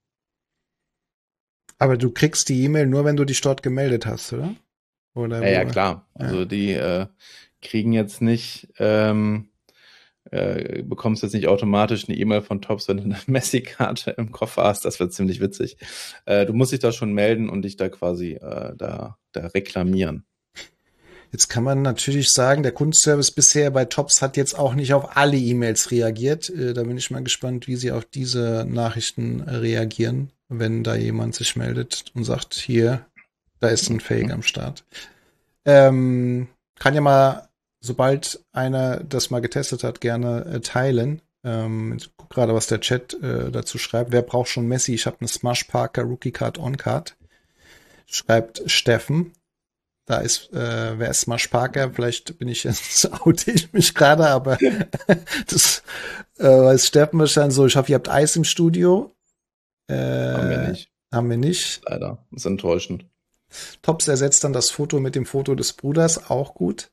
Aber du kriegst die E-Mail nur, wenn du dich dort gemeldet hast, oder? Oder ja, ja, klar. Ja. Also die äh, kriegen jetzt nicht ähm, äh, bekommst jetzt nicht automatisch eine E-Mail von Topps, wenn du eine Messi-Karte im Koffer hast. Das wird ziemlich witzig. Äh, du musst dich da schon melden und dich da quasi äh, da, da reklamieren. Jetzt kann man natürlich sagen, der Kundenservice bisher bei Topps hat jetzt auch nicht auf alle E-Mails reagiert. Äh, da bin ich mal gespannt, wie sie auf diese Nachrichten äh, reagieren, wenn da jemand sich meldet und sagt, hier, da ist ein Fake mhm. am Start. Ähm, kann ja mal, sobald einer das mal getestet hat, gerne äh, teilen. Ähm, ich guck gerade, was der Chat äh, dazu schreibt. Wer braucht schon Messi? Ich habe eine Smash Parker Rookie Card On Card. Schreibt Steffen. Da ist, äh, wer ist Smash Parker? Vielleicht bin ich jetzt, oute ich mich gerade, aber das äh, weiß Steffen wahrscheinlich so. Ich hoffe, ihr habt Eis im Studio. Äh, haben wir nicht. Haben wir nicht. Leider. Das ist enttäuschend. Topps ersetzt dann das Foto mit dem Foto des Bruders. Auch gut.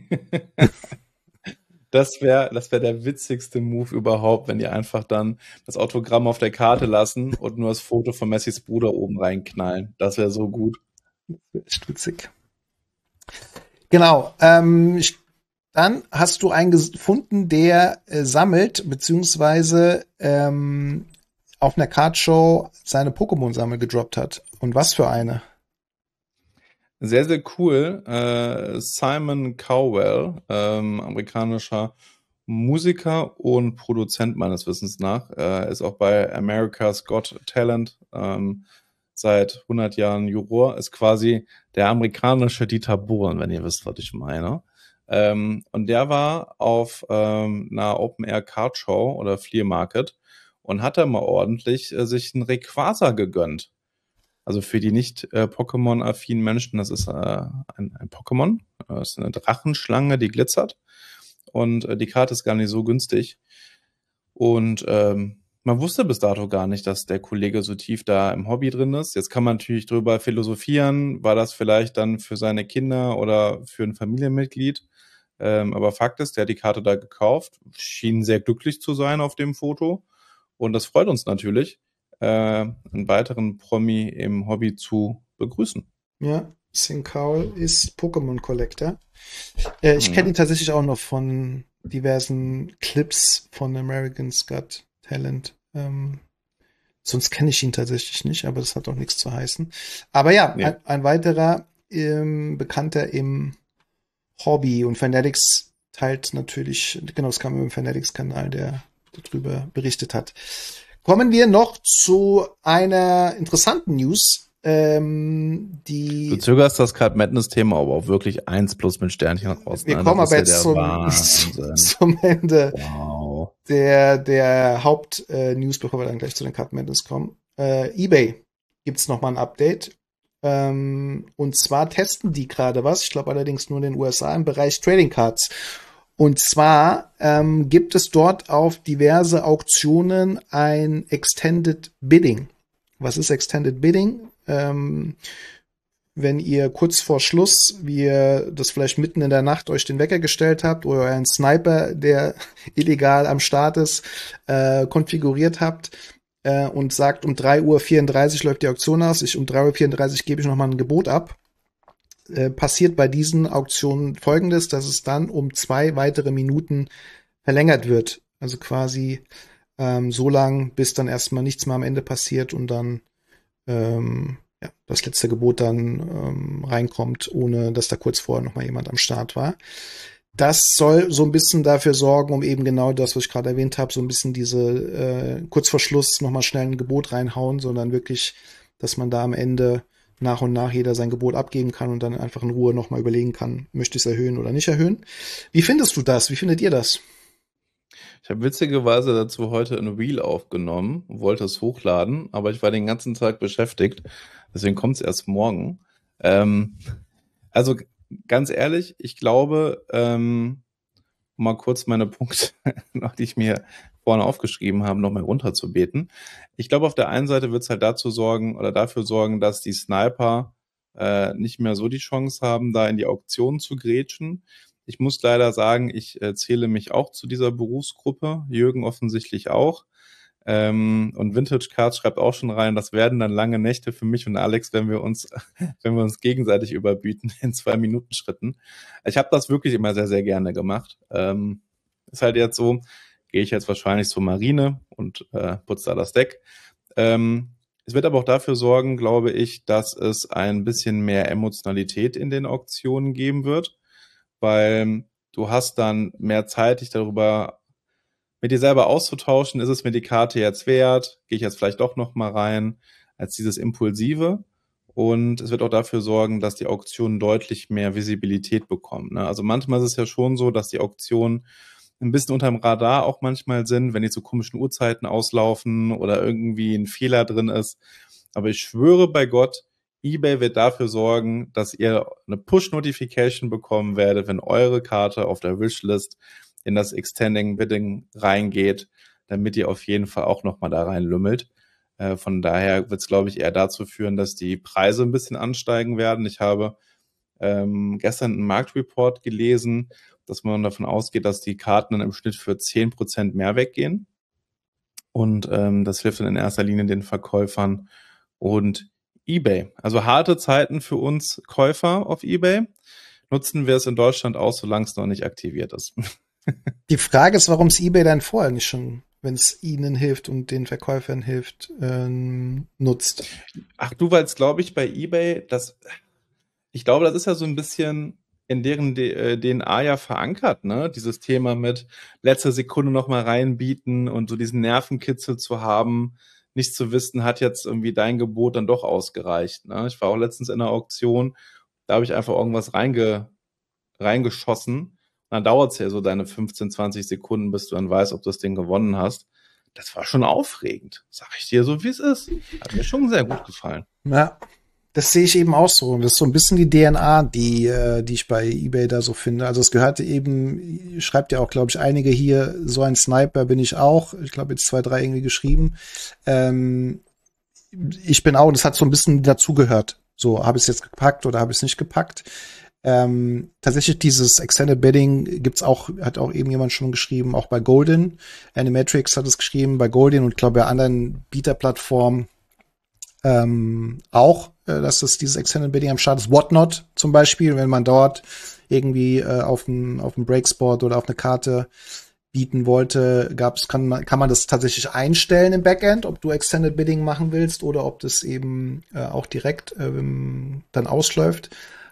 Das wäre das wär der witzigste Move überhaupt, wenn die einfach dann das Autogramm auf der Karte lassen und nur das Foto von Messis Bruder oben reinknallen. Das wäre so gut. Das wäre echt witzig. Genau. Ähm, ich, dann hast du einen gefunden, der äh, sammelt, beziehungsweise ähm, auf einer Cardshow seine Pokémon-Sammel gedroppt hat. Und was für eine? Sehr, sehr cool. Äh, Simon Cowell, ähm, amerikanischer Musiker und Produzent meines Wissens nach, äh, ist auch bei America's Got Talent ähm, seit hundert Jahren Juror, ist quasi der amerikanische Dieter Bohlen, wenn ihr wisst, was ich meine. Ähm, und der war auf ähm, einer Open-Air-Card-Show oder Flea Market und hat da mal ordentlich äh, sich einen Rayquaza gegönnt. Also für die nicht äh, Pokémon-affinen Menschen, das ist äh, ein, ein Pokémon, das ist eine Drachenschlange, die glitzert und äh, die Karte ist gar nicht so günstig. Und ähm, man wusste bis dato gar nicht, dass der Kollege so tief da im Hobby drin ist. Jetzt kann man natürlich drüber philosophieren, war das vielleicht dann für seine Kinder oder für ein Familienmitglied. Ähm, aber Fakt ist, der hat die Karte da gekauft, schien sehr glücklich zu sein auf dem Foto. Und das freut uns natürlich, äh, einen weiteren Promi im Hobby zu begrüßen. Ja, Sim Cowell ist Pokémon Collector. Äh, ich kenne ihn tatsächlich auch noch von diversen Clips von American's Got Talent. Ähm, sonst kenne ich ihn tatsächlich nicht, aber das hat auch nichts zu heißen. Aber ja, nee. ein, ein weiterer ähm, Bekannter im Hobby, und Fanatics teilt natürlich, genau, das kam über den Fanatics-Kanal, der darüber berichtet hat. Kommen wir noch zu einer interessanten News. Ähm, die du zögerst das Card Madness-Thema aber auch wirklich eins plus mit Sternchen raus. Wir kommen aber jetzt zum, zum Ende wow. der, der Haupt-News, äh, bevor wir dann gleich zu den Card Madness kommen. Äh, eBay gibt's noch mal ein Update. Ähm, und zwar testen die gerade was, ich glaube allerdings nur in den U S A, im Bereich Trading Cards. Und zwar ähm, gibt es dort auf diverse Auktionen ein Extended Bidding. Was ist Extended Bidding? Ähm, wenn ihr kurz vor Schluss, wie ihr das vielleicht mitten in der Nacht euch den Wecker gestellt habt oder euren Sniper, der illegal am Start ist, äh, konfiguriert habt äh, und sagt, um drei Uhr vierunddreißig läuft die Auktion aus, ich um drei Uhr vierunddreißig gebe ich nochmal ein Gebot ab. Äh, passiert bei diesen Auktionen Folgendes, dass es dann um zwei weitere Minuten verlängert wird. Also quasi ähm, so lang, bis dann erstmal nichts mehr am Ende passiert und dann ähm, ja, das letzte Gebot dann ähm, reinkommt, ohne dass da kurz vorher noch mal jemand am Start war. Das soll so ein bisschen dafür sorgen, um eben genau das, was ich gerade erwähnt habe, so ein bisschen diese äh, kurz vor Schluss noch mal schnell ein Gebot reinhauen, sondern wirklich, dass man da am Ende nach und nach jeder sein Gebot abgeben kann und dann einfach in Ruhe noch mal überlegen kann, möchte ich es erhöhen oder nicht erhöhen. Wie findest du das? Wie findet ihr das? Ich habe witzigerweise dazu heute ein Reel aufgenommen, wollte es hochladen, aber ich war den ganzen Tag beschäftigt, deswegen kommt es erst morgen. Ähm, also ganz ehrlich, ich glaube, ähm, um mal kurz meine Punkte, noch die ich mir vorne aufgeschrieben habe, noch mal runterzubeten. Ich glaube, auf der einen Seite wird es halt dazu sorgen oder dafür sorgen, dass die Sniper äh, nicht mehr so die Chance haben, da in die Auktion zu grätschen. Ich muss leider sagen, ich äh, zähle mich auch zu dieser Berufsgruppe, Jürgen offensichtlich auch. Ähm, und Vintage Cards schreibt auch schon rein, das werden dann lange Nächte für mich und Alex, wenn wir uns, wenn wir uns gegenseitig überbieten in zwei Minuten Schritten. Ich habe das wirklich immer sehr, sehr gerne gemacht. Ähm, ist halt jetzt so, gehe ich jetzt wahrscheinlich zur Marine und äh, putze da das Deck. Ähm, es wird aber auch dafür sorgen, glaube ich, dass es ein bisschen mehr Emotionalität in den Auktionen geben wird, weil du hast dann mehr Zeit, dich darüber mit dir selber auszutauschen. Ist es mir die Karte jetzt wert? Gehe ich jetzt vielleicht doch noch mal rein? Als dieses Impulsive. Und es wird auch dafür sorgen, dass die Auktionen deutlich mehr Visibilität bekommen. Ne? Also manchmal ist es ja schon so, dass die Auktionen ein bisschen unterm Radar auch manchmal sind, wenn die zu komischen Uhrzeiten auslaufen oder irgendwie ein Fehler drin ist. Aber ich schwöre bei Gott, eBay wird dafür sorgen, dass ihr eine Push-Notification bekommen werdet, wenn eure Karte auf der Wishlist in das Extending Bidding reingeht, damit ihr auf jeden Fall auch nochmal da reinlümmelt. Äh, von daher wird es, glaube ich, eher dazu führen, dass die Preise ein bisschen ansteigen werden. Ich habe ähm, gestern einen Marktreport gelesen, dass man davon ausgeht, dass die Karten dann im Schnitt für zehn Prozent mehr weggehen. Und ähm, das hilft dann in erster Linie den Verkäufern und eBay. Also harte Zeiten für uns Käufer auf eBay. Nutzen wir es in Deutschland auch, solange es noch nicht aktiviert ist. Die Frage ist, warum es eBay dann vorher nicht schon, wenn es ihnen hilft und den Verkäufern hilft, ähm, nutzt. Ach du, weil es, glaube ich, bei eBay, das, ich glaube, das ist ja so ein bisschen in deren D N A ja verankert, ne? Dieses Thema mit letzter Sekunde noch mal reinbieten und so diesen Nervenkitzel zu haben, nicht zu wissen, hat jetzt irgendwie dein Gebot dann doch ausgereicht, ne? Ich war auch letztens in einer Auktion, da habe ich einfach irgendwas reinge, reingeschossen. Und dann dauert es ja so deine fünfzehn, zwanzig Sekunden, bis du dann weißt, ob du das Ding gewonnen hast. Das war schon aufregend, sag ich dir so, wie es ist. Hat mir schon sehr gut gefallen. Ja. Das sehe ich eben auch so. Das ist so ein bisschen die D N A, die, äh, die ich bei eBay da so finde. Also es gehörte eben, schreibt ja auch, glaube ich, einige hier, so ein Sniper bin ich auch. Ich glaube, jetzt zwei, drei irgendwie geschrieben. Ähm, ich bin auch, das hat so ein bisschen dazugehört. So, habe ich es jetzt gepackt oder habe ich es nicht gepackt? Ähm, tatsächlich dieses Extended Bidding gibt's auch, hat auch eben jemand schon geschrieben, auch bei Golden. Animatrix hat es geschrieben, bei Golden und ich glaube bei anderen Bieterplattformen ähm, auch, äh, dass es dieses Extended Bidding am Start ist. Whatnot zum Beispiel, wenn man dort irgendwie äh, auf dem auf dem Breaksport oder auf eine Karte bieten wollte, gab's kann man kann man das tatsächlich einstellen im Backend, ob du Extended Bidding machen willst oder ob das eben äh, auch direkt ähm, dann ausläuft.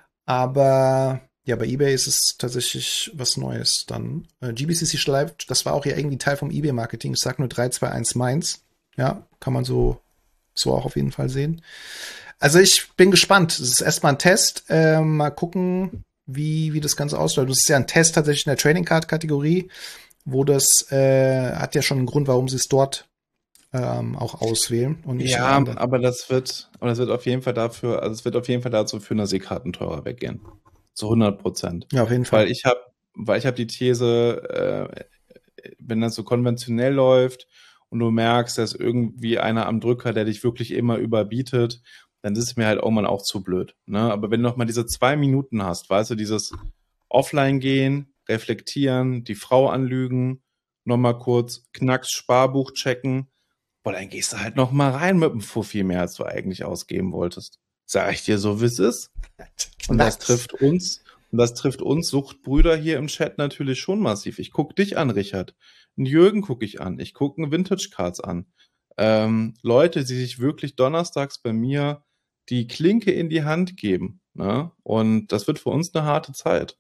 Aber ja, bei eBay ist es tatsächlich was Neues dann. Äh, G B C C schreibt, das war auch ja irgendwie Teil vom eBay-Marketing. Ich sag nur drei zwei eins Mainz. Ja, kann man so so auch auf jeden Fall sehen. Also ich bin gespannt. Es ist erstmal ein Test. Äh, mal gucken, wie wie das Ganze ausläuft. Das ist ja ein Test tatsächlich in der Trading Card Kategorie, wo das äh, hat ja schon einen Grund, warum sie es dort ähm, auch auswählen und nicht ja, aber das wird, aber das wird auf jeden Fall dafür, also es wird auf jeden Fall dazu führen, dass die Karten teurer weggehen. Zu hundert Prozent. Ja, auf jeden Fall. Weil ich habe, weil ich habe die These, äh, wenn das so konventionell läuft und du merkst, dass irgendwie einer am Drücker, der dich wirklich immer überbietet, dann ist es mir halt irgendwann auch zu blöd. Ne? Aber wenn du noch mal diese zwei Minuten hast, weißt du, dieses Offline gehen, reflektieren, die Frau anlügen, noch mal kurz Knacks Sparbuch checken, boah, dann gehst du halt noch mal rein mit dem Fuffi mehr, als du eigentlich ausgeben wolltest. Sag ich dir so, wie es ist. Und das trifft uns, und das trifft uns Suchtbrüder hier im Chat natürlich schon massiv. Ich guck dich an, Richard. Einen Jürgen gucke ich an. Ich gucke einen Vintage Cards an. Ähm, Leute, die sich wirklich donnerstags bei mir die Klinke in die Hand geben. Ne? Und das wird für uns eine harte Zeit.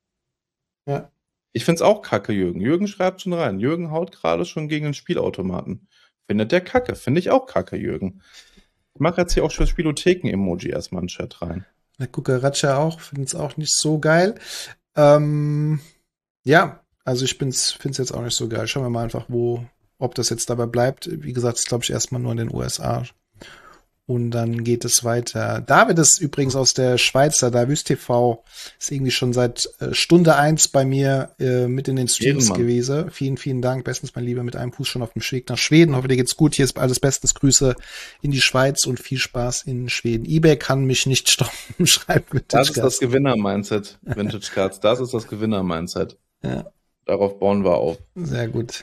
Ja. Ich find's auch kacke, Jürgen. Jürgen schreibt schon rein. Jürgen haut gerade schon gegen den Spielautomaten. Findet der kacke. Finde ich auch kacke, Jürgen. Ich mache jetzt hier auch schon das Spielotheken-Emoji erstmal in den Chat rein. Der Kucaracha auch. Finde es auch nicht so geil. Ähm, ja, also ich finde es jetzt auch nicht so geil. Schauen wir mal einfach, wo, ob das jetzt dabei bleibt. Wie gesagt, das glaube ich erstmal nur in den U S A. Und dann geht es weiter. David ist übrigens aus der Schweiz, der Davis T V, ist irgendwie schon seit äh, Stunde eins bei mir äh, mit in den Streams Ehrenmann. gewesen. Vielen, vielen Dank. Bestens, mein Lieber, mit einem Fuß schon auf dem Weg nach Schweden. Hoffe, dir geht's gut. Hier ist alles Bestes. Grüße in die Schweiz und viel Spaß in Schweden. eBay kann mich nicht stoppen, schreibt Vintage Das ist Cards. das Gewinner-Mindset, Vintage Cards. Das ist das Gewinner-Mindset. Ja. Darauf bauen wir auf. Sehr gut.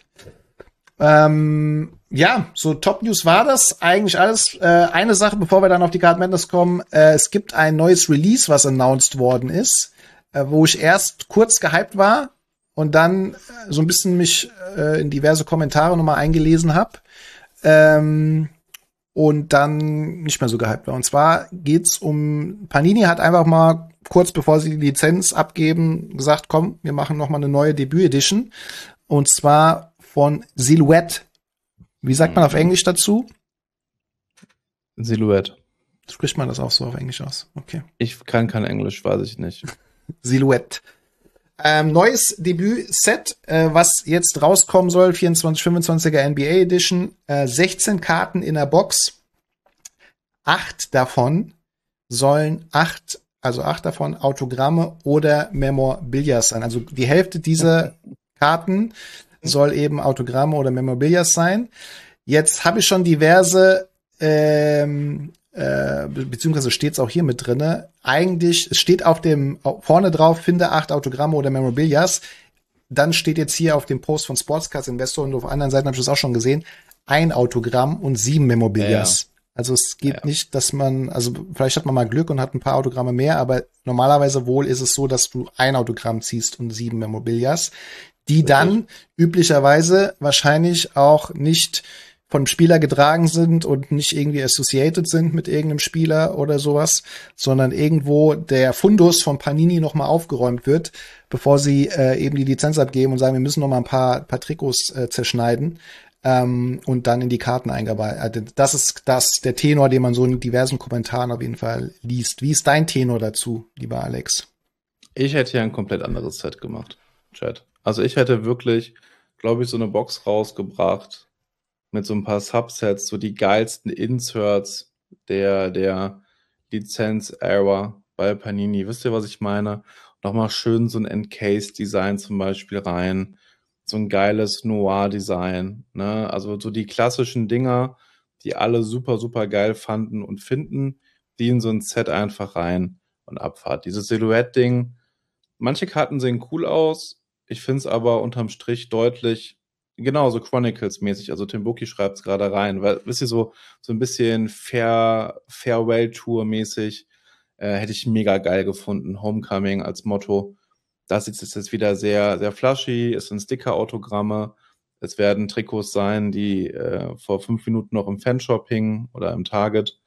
Ähm, ja, so Top News war das eigentlich alles. Äh, eine Sache, bevor wir dann auf die Card Madness kommen. Äh, es gibt ein neues Release, was announced worden ist, äh, wo ich erst kurz gehypt war und dann so ein bisschen mich äh, in diverse Kommentare nochmal eingelesen habe ähm, und dann nicht mehr so gehypt war. Und zwar geht's um, Panini hat einfach mal kurz bevor sie die Lizenz abgeben, gesagt, komm, wir machen noch mal eine neue Debüt-Edition. Und zwar von Silhouette. Wie sagt man auf Englisch dazu? Silhouette. Spricht man das auch so auf Englisch aus? Okay. Ich kann kein Englisch, weiß ich nicht. Silhouette. Ähm, neues Debüt-Set, äh, was jetzt rauskommen soll, vierundzwanzig fünfundzwanziger N B A Edition, äh, sechzehn Karten in der Box. Acht davon sollen acht, also acht davon Autogramme oder Memorabilia sein. Also die Hälfte dieser Karten soll eben Autogramme oder Memorabilia sein. Jetzt habe ich schon diverse ähm, Äh, be- beziehungsweise steht es auch hier mit drinne. Eigentlich, es steht auf dem, vorne drauf, finde acht Autogramme oder Memorabilias. Dann steht jetzt hier auf dem Post von Sportscast Investor und auf anderen Seiten habe ich das auch schon gesehen, ein Autogramm und sieben Memorabilias. Ja, ja. Also es geht Ja, ja. nicht, dass man, also vielleicht hat man mal Glück und hat ein paar Autogramme mehr, aber normalerweise wohl ist es so, dass du ein Autogramm ziehst und sieben Memorabilias, die Richtig. dann üblicherweise wahrscheinlich auch nicht von Spieler getragen sind und nicht irgendwie associated sind mit irgendeinem Spieler oder sowas, sondern irgendwo der Fundus von Panini noch mal aufgeräumt wird, bevor sie äh, eben die Lizenz abgeben und sagen, wir müssen noch mal ein paar, paar Trikots äh, zerschneiden ähm, und dann in die Karten eingearbeitet. Das ist das der Tenor, den man so in diversen Kommentaren auf jeden Fall liest. Wie ist dein Tenor dazu, lieber Alex? Ich hätte ja ein komplett anderes Set gemacht, Chat. Also ich hätte wirklich, glaube ich, so eine Box rausgebracht mit so ein paar Subsets, so die geilsten Inserts der, der Lizenz-Era bei Panini. Wisst ihr, was ich meine? Nochmal schön so ein Encased-Design zum Beispiel rein, so ein geiles Noir-Design, ne? Also so die klassischen Dinger, die alle super, super geil fanden und finden, die in so ein Set einfach rein und Abfahrt. Dieses Silhouette-Ding, manche Karten sehen cool aus, ich finde es aber unterm Strich deutlich, genau, so Chronicles-mäßig, also Tim Bucki schreibt es gerade rein, weil, wisst ihr, so, so ein bisschen Fair, Farewell-Tour-mäßig äh, hätte ich mega geil gefunden. Homecoming als Motto. Das ist jetzt wieder sehr, sehr flashy, es sind Sticker-Autogramme, es werden Trikots sein, die äh, vor fünf Minuten noch im Fanshop hingen oder im Target.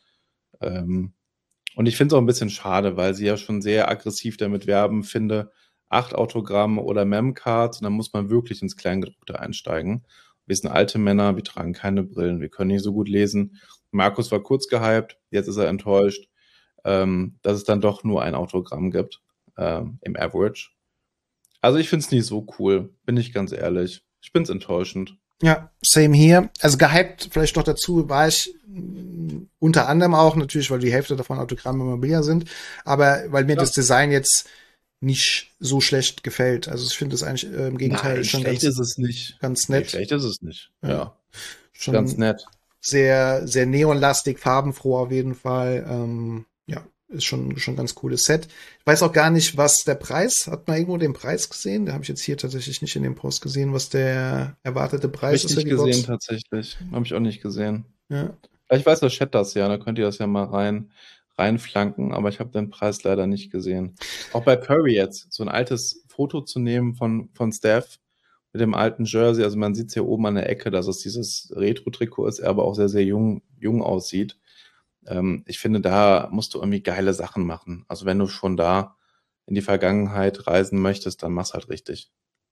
Ähm, und ich finde es auch ein bisschen schade, weil sie ja schon sehr aggressiv damit werben, finde, acht Autogramme oder Mem-Cards und dann muss man wirklich ins Kleingedruckte einsteigen. Wir sind alte Männer, wir tragen keine Brillen, wir können nicht so gut lesen. Markus war kurz gehypt, jetzt ist er enttäuscht, ähm, dass es dann doch nur ein Autogramm gibt ähm, im Average. Also ich finde es nicht so cool, bin ich ganz ehrlich. Ich bin's enttäuschend. Ja, same hier. Also gehypt vielleicht noch dazu war ich mh, unter anderem auch natürlich, weil die Hälfte davon Autogramme Memorabilia sind, aber weil mir Ja. das Design jetzt nicht so schlecht gefällt. Also ich finde es eigentlich äh, im Gegenteil Nein, schon schlecht ganz, ist es nicht. ganz Nee, nett. schlecht ist es nicht. Ja. Ja, Schon ganz nett. sehr, sehr neonlastig, farbenfroh auf jeden Fall. Ähm, ja, ist schon, schon ein ganz cooles Set. Ich weiß auch gar nicht, was der Preis, hat man irgendwo den Preis gesehen? Da habe ich jetzt hier tatsächlich nicht in dem Post gesehen, was der erwartete Preis ist Richtig für die gesehen Box. tatsächlich. Habe ich auch nicht gesehen. Ja. Vielleicht weiß der Chat das ja, da könnt ihr das ja mal rein reinflanken, aber ich habe den Preis leider nicht gesehen. Auch bei Curry jetzt, so ein altes Foto zu nehmen von, von Steph mit dem alten Jersey, also man sieht es hier oben an der Ecke, dass es dieses Retro-Trikot ist, er aber auch sehr, sehr jung, jung aussieht. Ähm, ich finde, da musst du irgendwie geile Sachen machen. Also wenn du schon da in die Vergangenheit reisen möchtest, dann mach's halt richtig.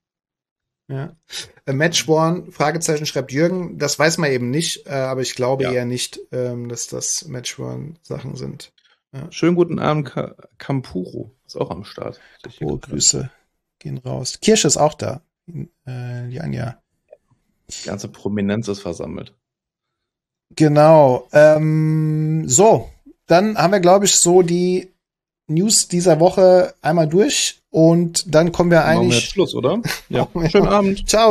Ja. Äh, Matchborn, Fragezeichen, schreibt Jürgen, das weiß man eben nicht, äh, aber ich glaube Ja. eher nicht, ähm, dass das Matchborn-Sachen sind. Ja. Schönen guten Abend, Ka Kampuro ist auch am Start. Oh, Grüße gehen raus. Kirsche ist auch da. Äh, die Anja. Die ganze Prominenz ist versammelt. Genau. Ähm, so, dann haben wir, glaube ich, so die News dieser Woche einmal durch und dann kommen wir Machen wir jetzt eigentlich. Schluss, oder? Ja. Ja. Schönen Abend. Ciao.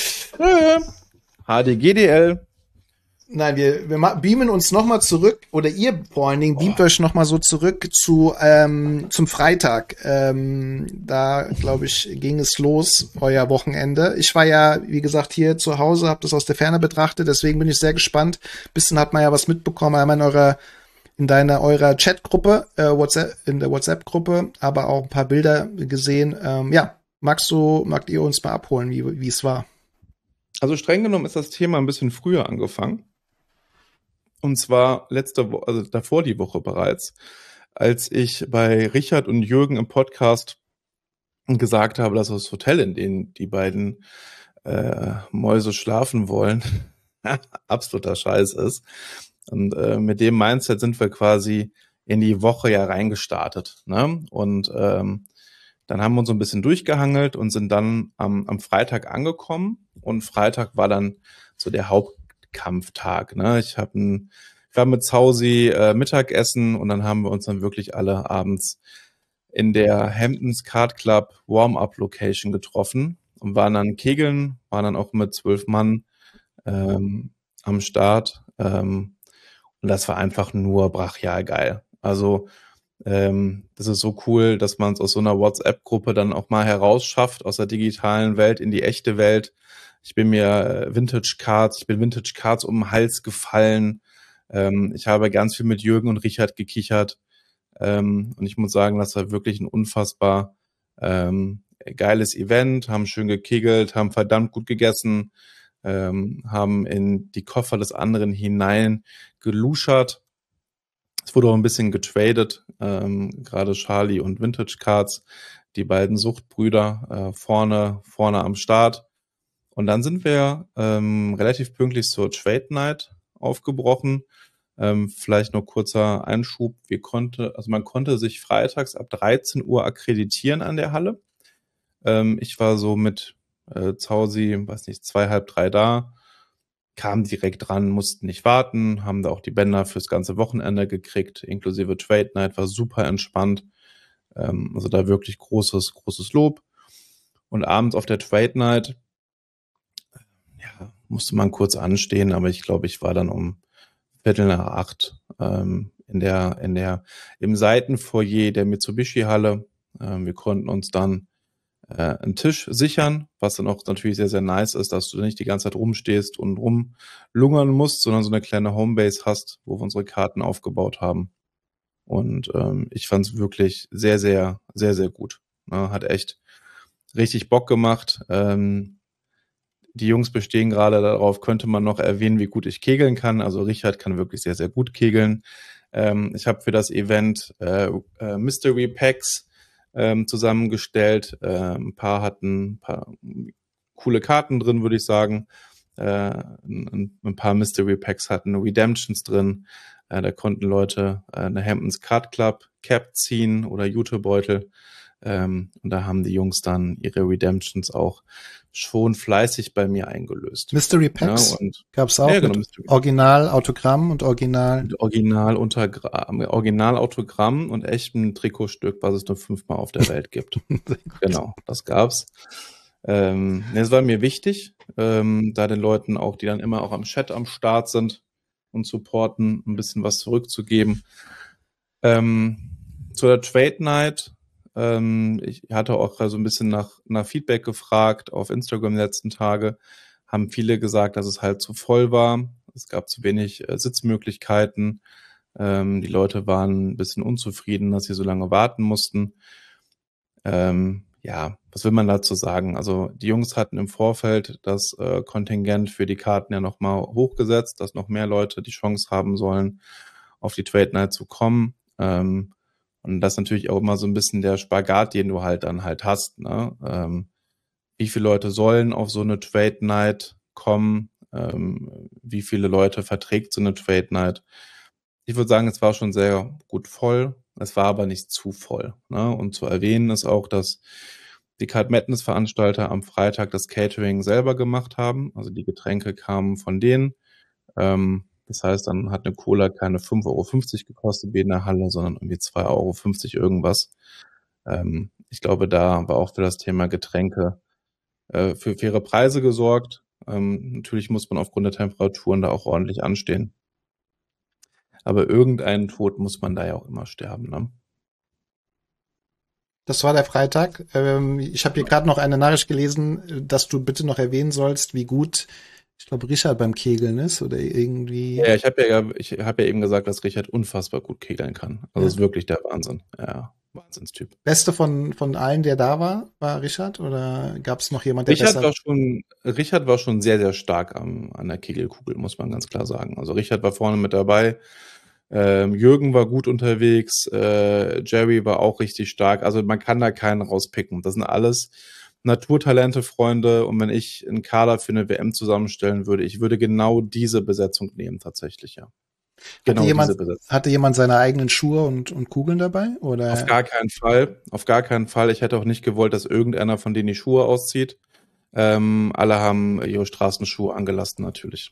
H D G D L. Nein, wir, wir ma- beamen uns noch mal zurück, oder ihr vor allen Dingen beamt euch noch mal so zurück zu ähm, zum Freitag. Ähm, da, glaube ich, ging es los, euer Wochenende. Ich war ja, wie gesagt, hier zu Hause, habe das aus der Ferne betrachtet, deswegen bin ich sehr gespannt. Bisschen hat man ja was mitbekommen, einmal in eurer in deiner eurer Chatgruppe, äh, WhatsApp, in der WhatsApp-Gruppe, aber auch ein paar Bilder gesehen. Ähm, ja, magst du, magt ihr uns mal abholen, wie, wie es war? Also streng genommen ist das Thema ein bisschen früher angefangen. Und zwar letzte Woche, also davor die Woche bereits, als ich bei Richard und Jürgen im Podcast gesagt habe, dass das Hotel, in dem die beiden äh, Mäuse schlafen wollen, absoluter Scheiß ist. Und äh, mit dem Mindset sind wir quasi in die Woche ja reingestartet. Ne? Und ähm, dann haben wir uns so ein bisschen durchgehangelt und sind dann am, am Freitag angekommen. Und Freitag war dann so der Hauptkampftag. Ne? Ich habe ein, ich war mit Zausi äh, Mittagessen und dann haben wir uns dann wirklich alle abends in der Hamptons Card Club Warm-Up Location getroffen und waren dann kegeln, waren dann auch mit zwölf Mann ähm, am Start. Ähm, und das war einfach nur brachial geil. Also ähm, das ist so cool, dass man es aus so einer WhatsApp-Gruppe dann auch mal herausschafft, aus der digitalen Welt in die echte Welt. Ich bin mir Vintage Cards, ich bin Vintage Cards um den Hals gefallen. Ähm, ich habe ganz viel mit Jürgen und Richard gekichert. Ähm, und ich muss sagen, das war wirklich ein unfassbar ähm, geiles Event, haben schön gekegelt, haben verdammt gut gegessen, ähm, haben in die Koffer des anderen hinein geluschert. Es wurde auch ein bisschen getradet, ähm, gerade Charlie und Vintage Cards, die beiden Suchtbrüder äh, vorne, vorne am Start. Und dann sind wir ähm, relativ pünktlich zur Trade Night aufgebrochen. Ähm, vielleicht noch kurzer Einschub. Wir konnte, also man konnte sich freitags ab dreizehn Uhr akkreditieren an der Halle. Ähm, ich war so mit äh, Zausi, weiß nicht, zwei, halb drei da, kamen direkt dran, mussten nicht warten, haben da auch die Bänder fürs ganze Wochenende gekriegt, inklusive Trade Night, war super entspannt. Ähm, also da wirklich großes, großes Lob. Und abends auf der Trade Night, ja, musste man kurz anstehen, aber ich glaube, ich war dann um Viertel nach acht ähm, in der, in der, im Seitenfoyer der Mitsubishi-Halle. Ähm, wir konnten uns dann äh, einen Tisch sichern, was dann auch natürlich sehr, sehr nice ist, dass du nicht die ganze Zeit rumstehst und rumlungern musst, sondern so eine kleine Homebase hast, wo wir unsere Karten aufgebaut haben. Und ähm, ich fand es wirklich sehr, sehr, sehr, sehr gut. Ne? Hat echt richtig Bock gemacht. Ähm, Die Jungs bestehen gerade darauf, könnte man noch erwähnen, wie gut ich kegeln kann. Also Richard kann wirklich sehr, sehr gut kegeln. Ähm, ich habe für das Event äh, äh, Mystery Packs ähm, zusammengestellt. Äh, ein paar hatten ein paar coole Karten drin, würde ich sagen. Äh, ein, ein paar Mystery Packs hatten Redemptions drin. Äh, da konnten Leute äh, eine Hamptons Card Club Cap ziehen oder Jutebeutel. Ähm, und da haben die Jungs dann ihre Redemptions auch schon fleißig bei mir eingelöst. Mystery Packs ja, und, gab es auch ja, genau, mit Original Autogramm und Original mit Original Original Autogramm und echtem Trikotstück, was es nur fünfmal auf der Welt gibt. Genau, das gab's. Ähm, es war mir wichtig, ähm, da den Leuten auch, die dann immer auch am Chat am Start sind und supporten, ein bisschen was zurückzugeben. Ähm, zu der Trade Night. Ich hatte auch so ein bisschen nach, nach Feedback gefragt auf Instagram die letzten Tage. Haben viele gesagt, dass es halt zu voll war. Es gab zu wenig äh, Sitzmöglichkeiten. Ähm, die Leute waren ein bisschen unzufrieden, dass sie so lange warten mussten. Ähm, ja, was will man dazu sagen? Also die Jungs hatten im Vorfeld das äh, Kontingent für die Karten ja nochmal hochgesetzt, dass noch mehr Leute die Chance haben sollen, auf die Trade Night zu kommen. Ähm, Und das ist natürlich auch immer so ein bisschen der Spagat, den du halt dann halt hast. Ne? Ähm, wie viele Leute sollen auf so eine Trade Night kommen? Ähm, wie viele Leute verträgt so eine Trade Night? Ich würde sagen, es war schon sehr gut voll. Es war aber nicht zu voll. Ne? Und zu erwähnen ist auch, dass die Card Madness Veranstalter am Freitag das Catering selber gemacht haben. Also die Getränke kamen von denen. Ähm, Das heißt, dann hat eine Cola keine fünf Euro fünfzig gekostet wie in der Halle, sondern irgendwie zwei Euro fünfzig irgendwas. Ähm, ich glaube, da war auch für das Thema Getränke äh, für faire Preise gesorgt. Ähm, natürlich muss man aufgrund der Temperaturen da auch ordentlich anstehen. Aber irgendeinen Tod muss man da ja auch immer sterben, ne? Das war der Freitag. Ähm, ich habe hier gerade noch eine Nachricht gelesen, dass du bitte noch erwähnen sollst, wie gut, ich glaube, Richard beim Kegeln ist oder irgendwie. Ja, ich habe ja, ich habe ja eben gesagt, dass Richard unfassbar gut kegeln kann. Also Ja. das ist wirklich der Wahnsinn. Ja, Wahnsinnstyp. Beste von, von allen, der da war, war Richard? Oder gab es noch jemand, der Richard besser war schon, Richard war schon sehr, sehr stark am, an der Kegelkugel, muss man ganz klar sagen. Also Richard war vorne mit dabei. Ähm, Jürgen war gut unterwegs. Äh, Jerry war auch richtig stark. Also man kann da keinen rauspicken. Das sind alles Naturtalente, Freunde. Und wenn ich einen Kader für eine W M zusammenstellen würde, ich würde genau diese Besetzung nehmen, tatsächlich, ja. Genau hatte jemand, diese Besetzung. Hatte jemand seine eigenen Schuhe und, und Kugeln dabei? Oder? Auf gar keinen Fall. Auf gar keinen Fall. Ich hätte auch nicht gewollt, dass irgendeiner von denen die Schuhe auszieht. Ähm, alle haben ihre Straßenschuhe angelassen, natürlich.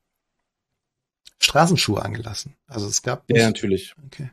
Straßenschuhe angelassen. Also es gab nicht. Ja, natürlich. Okay.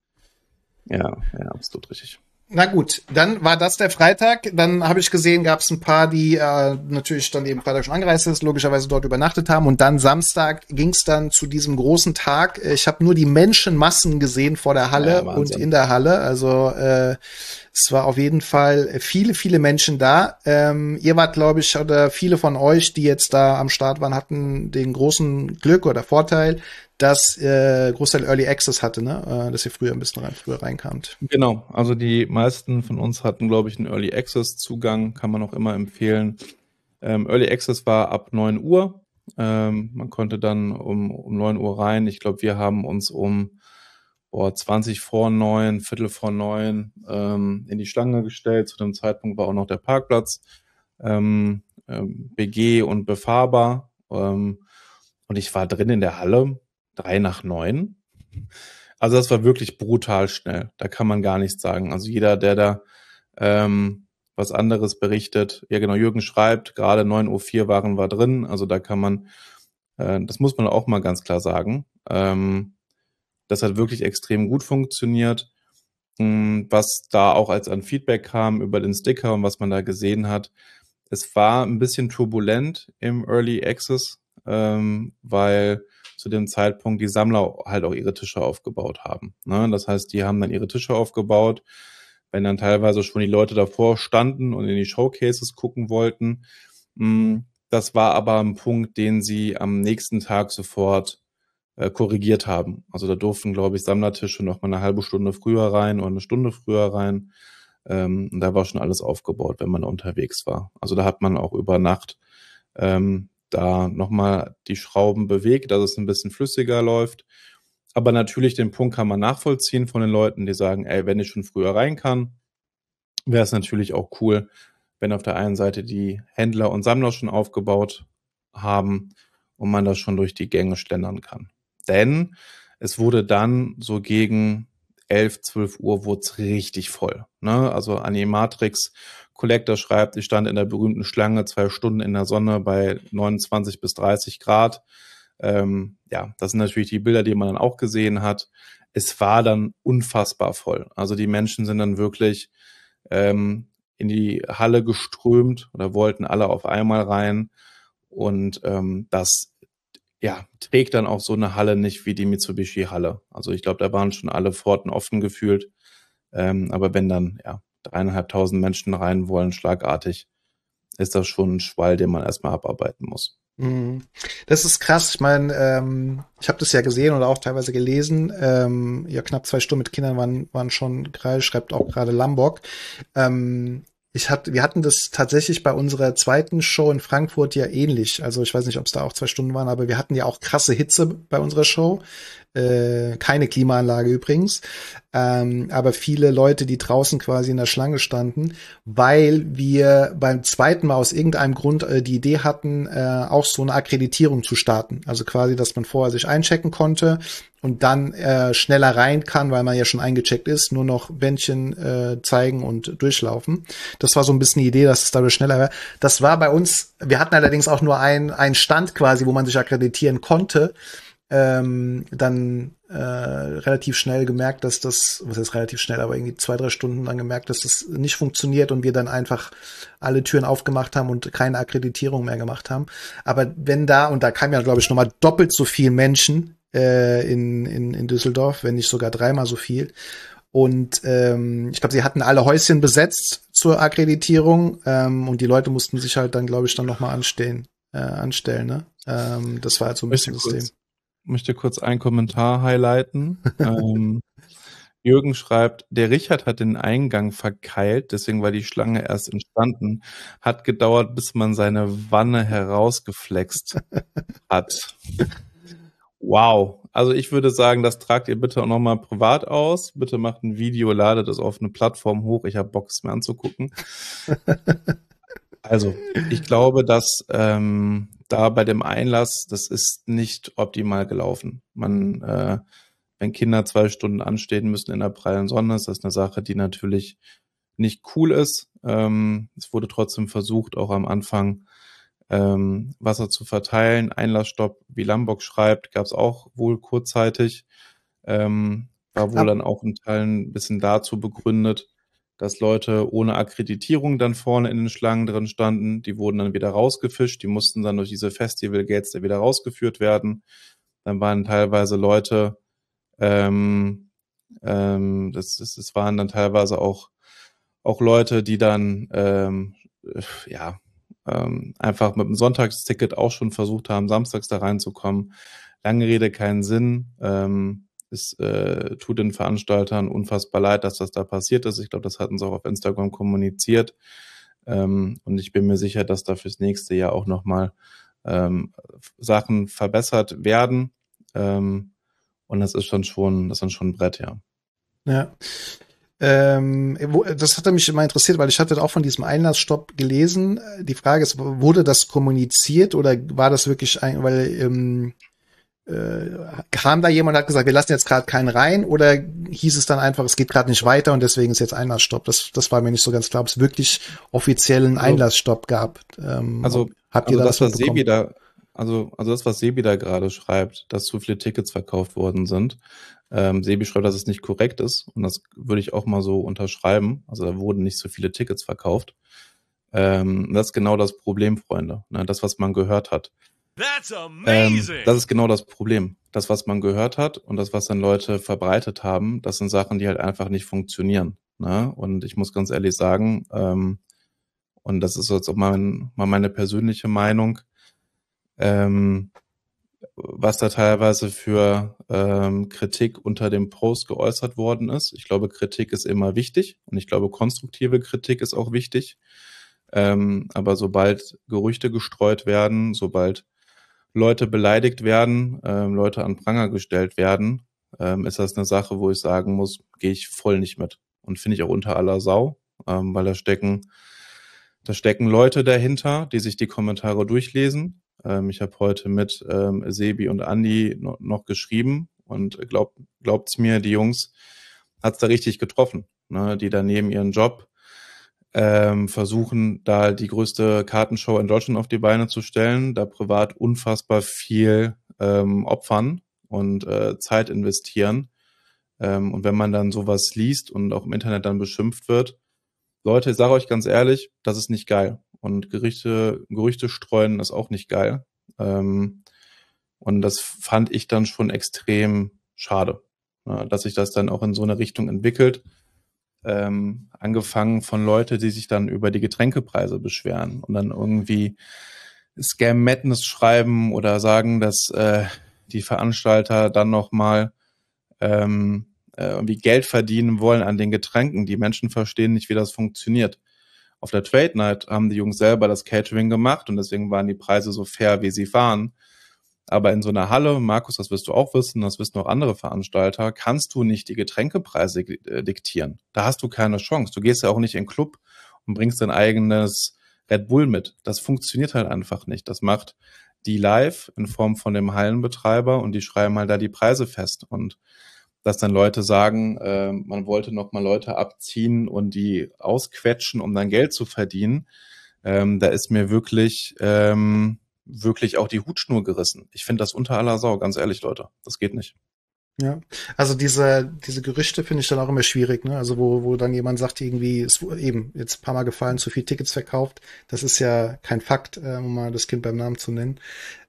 Ja, ja, absolut richtig. Na gut, dann war das der Freitag. Dann habe ich gesehen, gab es ein paar, die äh, natürlich dann eben Freitag schon angereist ist, logischerweise dort übernachtet haben. Und dann Samstag ging es dann zu diesem großen Tag. Ich habe nur die Menschenmassen gesehen vor der Halle Ja, und in der Halle. Also äh, es war auf jeden Fall viele, viele Menschen da. Ähm, ihr wart, glaube ich, oder viele von euch, die jetzt da am Start waren, hatten den großen Glück oder Vorteil, dass äh, Großteil Early Access hatte, ne? Äh, dass ihr früher ein bisschen rein, früher reinkamt. Genau, also die meisten von uns hatten, glaube ich, einen Early Access Zugang, kann man auch immer empfehlen. Ähm, Early Access war ab neun Uhr. Ähm, man konnte dann um, um neun Uhr rein. Ich glaube, wir haben uns um oh, zwanzig vor neun, Viertel vor neun ähm, in die Schlange gestellt. Zu dem Zeitpunkt war auch noch der Parkplatz ähm, ähm, B G und befahrbar. Ähm, und ich war drin in der Halle, drei nach neun. Also das war wirklich brutal schnell. Da kann man gar nichts sagen. Also jeder, der da ähm, was anderes berichtet, ja genau, Jürgen schreibt, gerade neun Uhr vier waren wir drin. Also da kann man, äh, das muss man auch mal ganz klar sagen. Ähm, das hat wirklich extrem gut funktioniert. Was da auch als an Feedback kam über den Sticker und was man da gesehen hat, es war ein bisschen turbulent im Early Access, ähm, weil zu dem Zeitpunkt die Sammler halt auch ihre Tische aufgebaut haben. Ne? Das heißt, die haben dann ihre Tische aufgebaut, wenn dann teilweise schon die Leute davor standen und in die Showcases gucken wollten. Das war aber ein Punkt, den sie am nächsten Tag sofort äh, korrigiert haben. Also da durften, glaube ich, Sammlertische noch mal eine halbe Stunde früher rein oder eine Stunde früher rein. Ähm, und da war schon alles aufgebaut, wenn man da unterwegs war. Also da hat man auch über Nacht ähm, da nochmal die Schrauben bewegt, dass es ein bisschen flüssiger läuft. Aber natürlich den Punkt kann man nachvollziehen von den Leuten, die sagen, ey, wenn ich schon früher rein kann, wäre es natürlich auch cool, wenn auf der einen Seite die Händler und Sammler schon aufgebaut haben und man das schon durch die Gänge schlendern kann. Denn es wurde dann so gegen elf, zwölf Uhr wurde es richtig voll. Ne? Also Animatrix Collector schreibt, ich stand in der berühmten Schlange zwei Stunden in der Sonne bei neunundzwanzig bis dreißig Grad. Ähm, ja, das sind natürlich die Bilder, die man dann auch gesehen hat. Es war dann unfassbar voll. Also die Menschen sind dann wirklich ähm, in die Halle geströmt oder wollten alle auf einmal rein. Und ähm, das ja, trägt dann auch so eine Halle nicht wie die Mitsubishi-Halle. Also ich glaube, da waren schon alle Pforten offen gefühlt. Ähm, aber wenn dann ja dreieinhalbtausend Menschen rein wollen, schlagartig, ist das schon ein Schwall, den man erstmal abarbeiten muss. Das ist krass. Ich meine, ähm, ich habe das ja gesehen oder auch teilweise gelesen. Ähm, ja, knapp zwei Stunden mit Kindern waren, waren schon gerade, schreibt auch gerade Lambok. Ähm, ich hatte, wir hatten das tatsächlich bei unserer zweiten Show in Frankfurt ja ähnlich. Also ich weiß nicht, ob es da auch zwei Stunden waren, aber wir hatten ja auch krasse Hitze bei unserer Show. Äh, keine Klimaanlage übrigens. Ähm, aber viele Leute, die draußen quasi in der Schlange standen, weil wir beim zweiten Mal aus irgendeinem Grund äh, die Idee hatten, äh, auch so eine Akkreditierung zu starten. Also quasi, dass man vorher sich einchecken konnte und dann äh, schneller rein kann, weil man ja schon eingecheckt ist, nur noch Bändchen äh, zeigen und durchlaufen. Das war so ein bisschen die Idee, dass es dadurch schneller war. Das war bei uns, wir hatten allerdings auch nur einen, einen Stand quasi, wo man sich akkreditieren konnte. Ähm, dann äh, relativ schnell gemerkt, dass das, was heißt relativ schnell, aber irgendwie zwei, drei Stunden dann gemerkt, dass das nicht funktioniert und wir dann einfach alle Türen aufgemacht haben und keine Akkreditierung mehr gemacht haben. Aber wenn da, und da kamen ja, glaube ich, nochmal doppelt so viel Menschen äh, in, in, in Düsseldorf, wenn nicht sogar dreimal so viel. Und ähm, ich glaube, sie hatten alle Häuschen besetzt zur Akkreditierung ähm, und die Leute mussten sich halt dann, glaube ich, dann nochmal anstehen, äh, anstellen. Ne? Ähm, das war halt so ein bisschen das System. Ich möchte kurz einen Kommentar highlighten. ähm, Jürgen schreibt, der Richard hat den Eingang verkeilt, deswegen war die Schlange erst entstanden. Hat gedauert, bis man seine Wanne herausgeflext hat. Wow. Also ich würde sagen, das tragt ihr bitte auch nochmal privat aus. Bitte macht ein Video, ladet es auf eine Plattform hoch. Ich habe Bock, es mir anzugucken. Also, ich glaube, dass ähm, da bei dem Einlass, das ist nicht optimal gelaufen. Man, äh, wenn Kinder zwei Stunden anstehen müssen in der prallen Sonne, ist das eine Sache, die natürlich nicht cool ist. Ähm, es wurde trotzdem versucht, auch am Anfang ähm, Wasser zu verteilen. Einlassstopp, wie Lambok schreibt, gab es auch wohl kurzzeitig. Ähm, war wohl Ab- dann auch in Teilen ein bisschen dazu begründet, dass Leute ohne Akkreditierung dann vorne in den Schlangen drin standen. Die wurden dann wieder rausgefischt. Die mussten dann durch diese Festival-Gates da wieder rausgeführt werden. Dann waren teilweise Leute, ähm, ähm, das, das, das waren dann teilweise auch, auch Leute, die dann, ähm, äh, ja, ähm, einfach mit dem Sonntagsticket auch schon versucht haben, samstags da reinzukommen. Lange Rede, keinen Sinn. Ähm, es äh, tut den Veranstaltern unfassbar leid, dass das da passiert ist. Ich glaube, das hatten sie auch auf Instagram kommuniziert. Ähm, und ich bin mir sicher, dass da fürs nächste Jahr auch nochmal ähm, Sachen verbessert werden. Ähm, und das ist schon schon, das ist dann schon ein Brett, ja. Ja. Ähm, wo, das hatte mich immer interessiert, weil ich hatte auch von diesem Einlassstopp gelesen. Die Frage ist, wurde das kommuniziert oder war das wirklich ein, weil ähm, äh, kam da jemand und hat gesagt, wir lassen jetzt gerade keinen rein, oder hieß es dann einfach, es geht gerade nicht weiter und deswegen ist jetzt Einlassstopp? Das, das war mir nicht so ganz klar, ob es wirklich offiziellen Also- Einlassstopp gab. Ähm, Also, habt ihr also da das, was was Sebi mitbekommen? da, also, also das, was Sebi da gerade schreibt, dass zu viele Tickets verkauft worden sind. Ähm, Sebi schreibt, dass es nicht korrekt ist, und das würde ich auch mal so unterschreiben. Also da wurden nicht so viele Tickets verkauft. Ähm, das ist genau das Problem, Freunde. Ne? Das, was man gehört hat. That's Ähm, amazing. das ist genau das Problem. Das, was man gehört hat und das, was dann Leute verbreitet haben, das sind Sachen, die halt einfach nicht funktionieren. Ne? Und ich muss ganz ehrlich sagen, ähm, und das ist jetzt auch mal, mal meine persönliche Meinung, ähm, was da teilweise für ähm, Kritik unter dem Post geäußert worden ist. Ich glaube, Kritik ist immer wichtig, und ich glaube, konstruktive Kritik ist auch wichtig. Ähm, aber sobald Gerüchte gestreut werden, sobald Leute beleidigt werden, ähm, Leute an Pranger gestellt werden, ähm, ist das eine Sache, wo ich sagen muss, gehe ich voll nicht mit. Und finde ich auch unter aller Sau, ähm, weil da stecken, da stecken Leute dahinter, die sich die Kommentare durchlesen. Ähm, ich habe heute mit ähm, Sebi und Andi no, noch geschrieben, und glaubt glaubt's mir, die Jungs hat's da richtig getroffen, ne? Die da neben ihren Job ähm, versuchen, da die größte Kartenshow in Deutschland auf die Beine zu stellen, da privat unfassbar viel ähm, opfern und äh, Zeit investieren. Ähm, und wenn man dann sowas liest und auch im Internet dann beschimpft wird, Leute, ich sage euch ganz ehrlich, das ist nicht geil. Und Gerüchte, Gerüchte streuen ist auch nicht geil. Ähm, und das fand ich dann schon extrem schade, ja, dass sich das dann auch in so eine Richtung entwickelt. Ähm, angefangen von Leute, die sich dann über die Getränkepreise beschweren und dann irgendwie Scam Madness schreiben oder sagen, dass äh, die Veranstalter dann nochmal ähm, äh, irgendwie Geld verdienen wollen an den Getränken. Die Menschen verstehen nicht, wie das funktioniert. Auf der Trade Night haben die Jungs selber das Catering gemacht, und deswegen waren die Preise so fair, wie sie waren. Aber in so einer Halle, Markus, das wirst du auch wissen, das wissen auch andere Veranstalter, kannst du nicht die Getränkepreise diktieren. Da hast du keine Chance. Du gehst ja auch nicht in den Club und bringst dein eigenes Red Bull mit. Das funktioniert halt einfach nicht. Das macht die live in Form von dem Hallenbetreiber, und die schreiben halt da die Preise fest. Und dass dann Leute sagen, äh, man wollte noch mal Leute abziehen und die ausquetschen, um dann Geld zu verdienen, ähm, da ist mir wirklich... Ähm, wirklich auch die Hutschnur gerissen. Ich finde das unter aller Sau, ganz ehrlich, Leute. Das geht nicht. Ja, also diese, diese Gerüchte finde ich dann auch immer schwierig, ne? Also wo, wo dann jemand sagt, irgendwie, es wurde eben jetzt ein paar Mal gefallen, zu viel Tickets verkauft. Das ist ja kein Fakt, äh, um mal das Kind beim Namen zu nennen.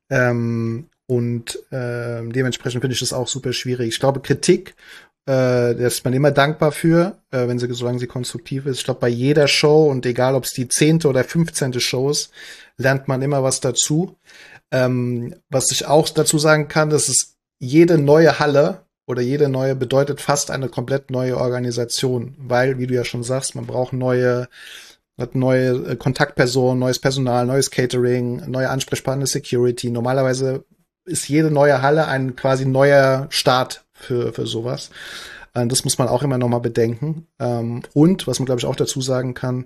Ähm, und äh, dementsprechend finde ich das auch super schwierig. Ich glaube, Kritik, äh, da ist man immer dankbar für, äh, wenn sie, solange sie konstruktiv ist. Ich glaube, bei jeder Show, und egal ob es die zehnte oder fünfzehnte Show ist, lernt man immer was dazu. Ähm, was ich auch dazu sagen kann, dass es jede neue Halle oder jede neue bedeutet fast eine komplett neue Organisation, weil, wie du ja schon sagst, man braucht neue, hat neue Kontaktpersonen, neues Personal, neues Catering, neue Ansprechpartner, Security. Normalerweise ist jede neue Halle ein quasi neuer Start für, für sowas. Das muss man auch immer noch mal bedenken. Und, was man, glaube ich, auch dazu sagen kann,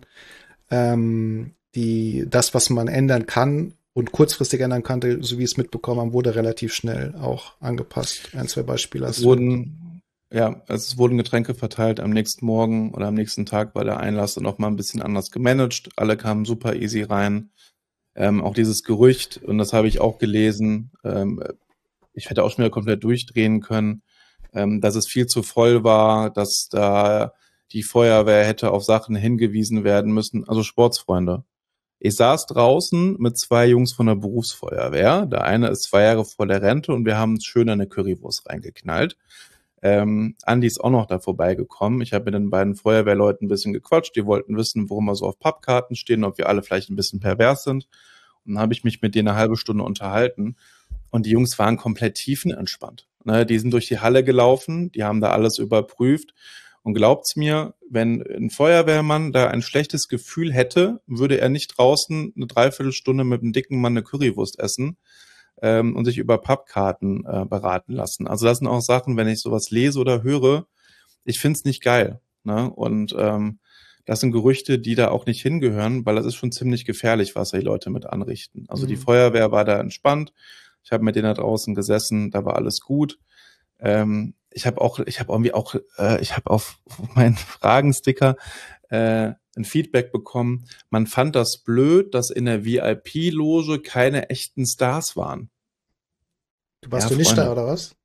die, das, was man ändern kann und kurzfristig ändern konnte, so wie es mitbekommen haben, wurde relativ schnell auch angepasst. Ein, zwei Beispiele. Es wurden, ja, es wurden Getränke verteilt am nächsten Morgen oder am nächsten Tag war der Einlass noch mal ein bisschen anders gemanagt. Alle kamen super easy rein. Ähm, auch dieses Gerücht, und das habe ich auch gelesen, ähm, ich hätte auch schon wieder komplett durchdrehen können, ähm, dass es viel zu voll war, dass da die Feuerwehr hätte auf Sachen hingewiesen werden müssen. Also Sportsfreunde. Ich saß draußen mit zwei Jungs von der Berufsfeuerwehr. Der eine ist zwei Jahre vor der Rente und wir haben uns schön eine Currywurst reingeknallt. Ähm, Andi ist auch noch da vorbeigekommen. Ich habe mit den beiden Feuerwehrleuten ein bisschen gequatscht. Die wollten wissen, warum wir so auf Pappkarten stehen, ob wir alle vielleicht ein bisschen pervers sind. Und dann habe ich mich mit denen eine halbe Stunde unterhalten. Und die Jungs waren komplett tiefenentspannt. Ne, die sind durch die Halle gelaufen, die haben da alles überprüft. Und glaubt's mir, wenn ein Feuerwehrmann da ein schlechtes Gefühl hätte, würde er nicht draußen eine Dreiviertelstunde mit einem dicken Mann eine Currywurst essen ähm, und sich über Pappkarten äh, beraten lassen. Also das sind auch Sachen, wenn ich sowas lese oder höre, ich find's nicht geil. Ne? Und ähm, das sind Gerüchte, die da auch nicht hingehören, weil das ist schon ziemlich gefährlich, was die Leute mit anrichten. Also mhm. die Feuerwehr war da entspannt. Ich habe mit denen da draußen gesessen, da war alles gut. Ähm, ich habe auch, ich habe irgendwie auch, äh, ich habe auf, auf meinen Fragensticker äh, ein Feedback bekommen. Man fand das blöd, dass in der V I P-Loge keine echten Stars waren. Du warst ja, du nicht Freunde. da, oder was?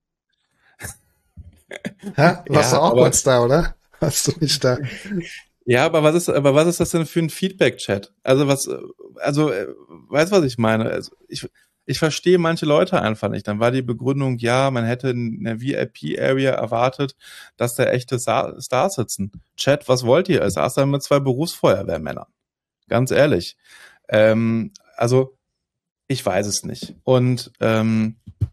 Ha? Warst ja, du auch aber, kurz da, oder? Warst du nicht da? Ja, aber was ist, aber was ist das denn für ein Feedback-Chat? Also was, also, weißt du, was ich meine? Also ich, ich verstehe manche Leute einfach nicht. Dann war die Begründung, ja, man hätte in der V I P-Area erwartet, dass da echte Stars sitzen. Chat, was wollt ihr? Es saß da mit zwei Berufsfeuerwehrmännern. Ganz ehrlich. Ähm, also, ich weiß es nicht. Und ähm,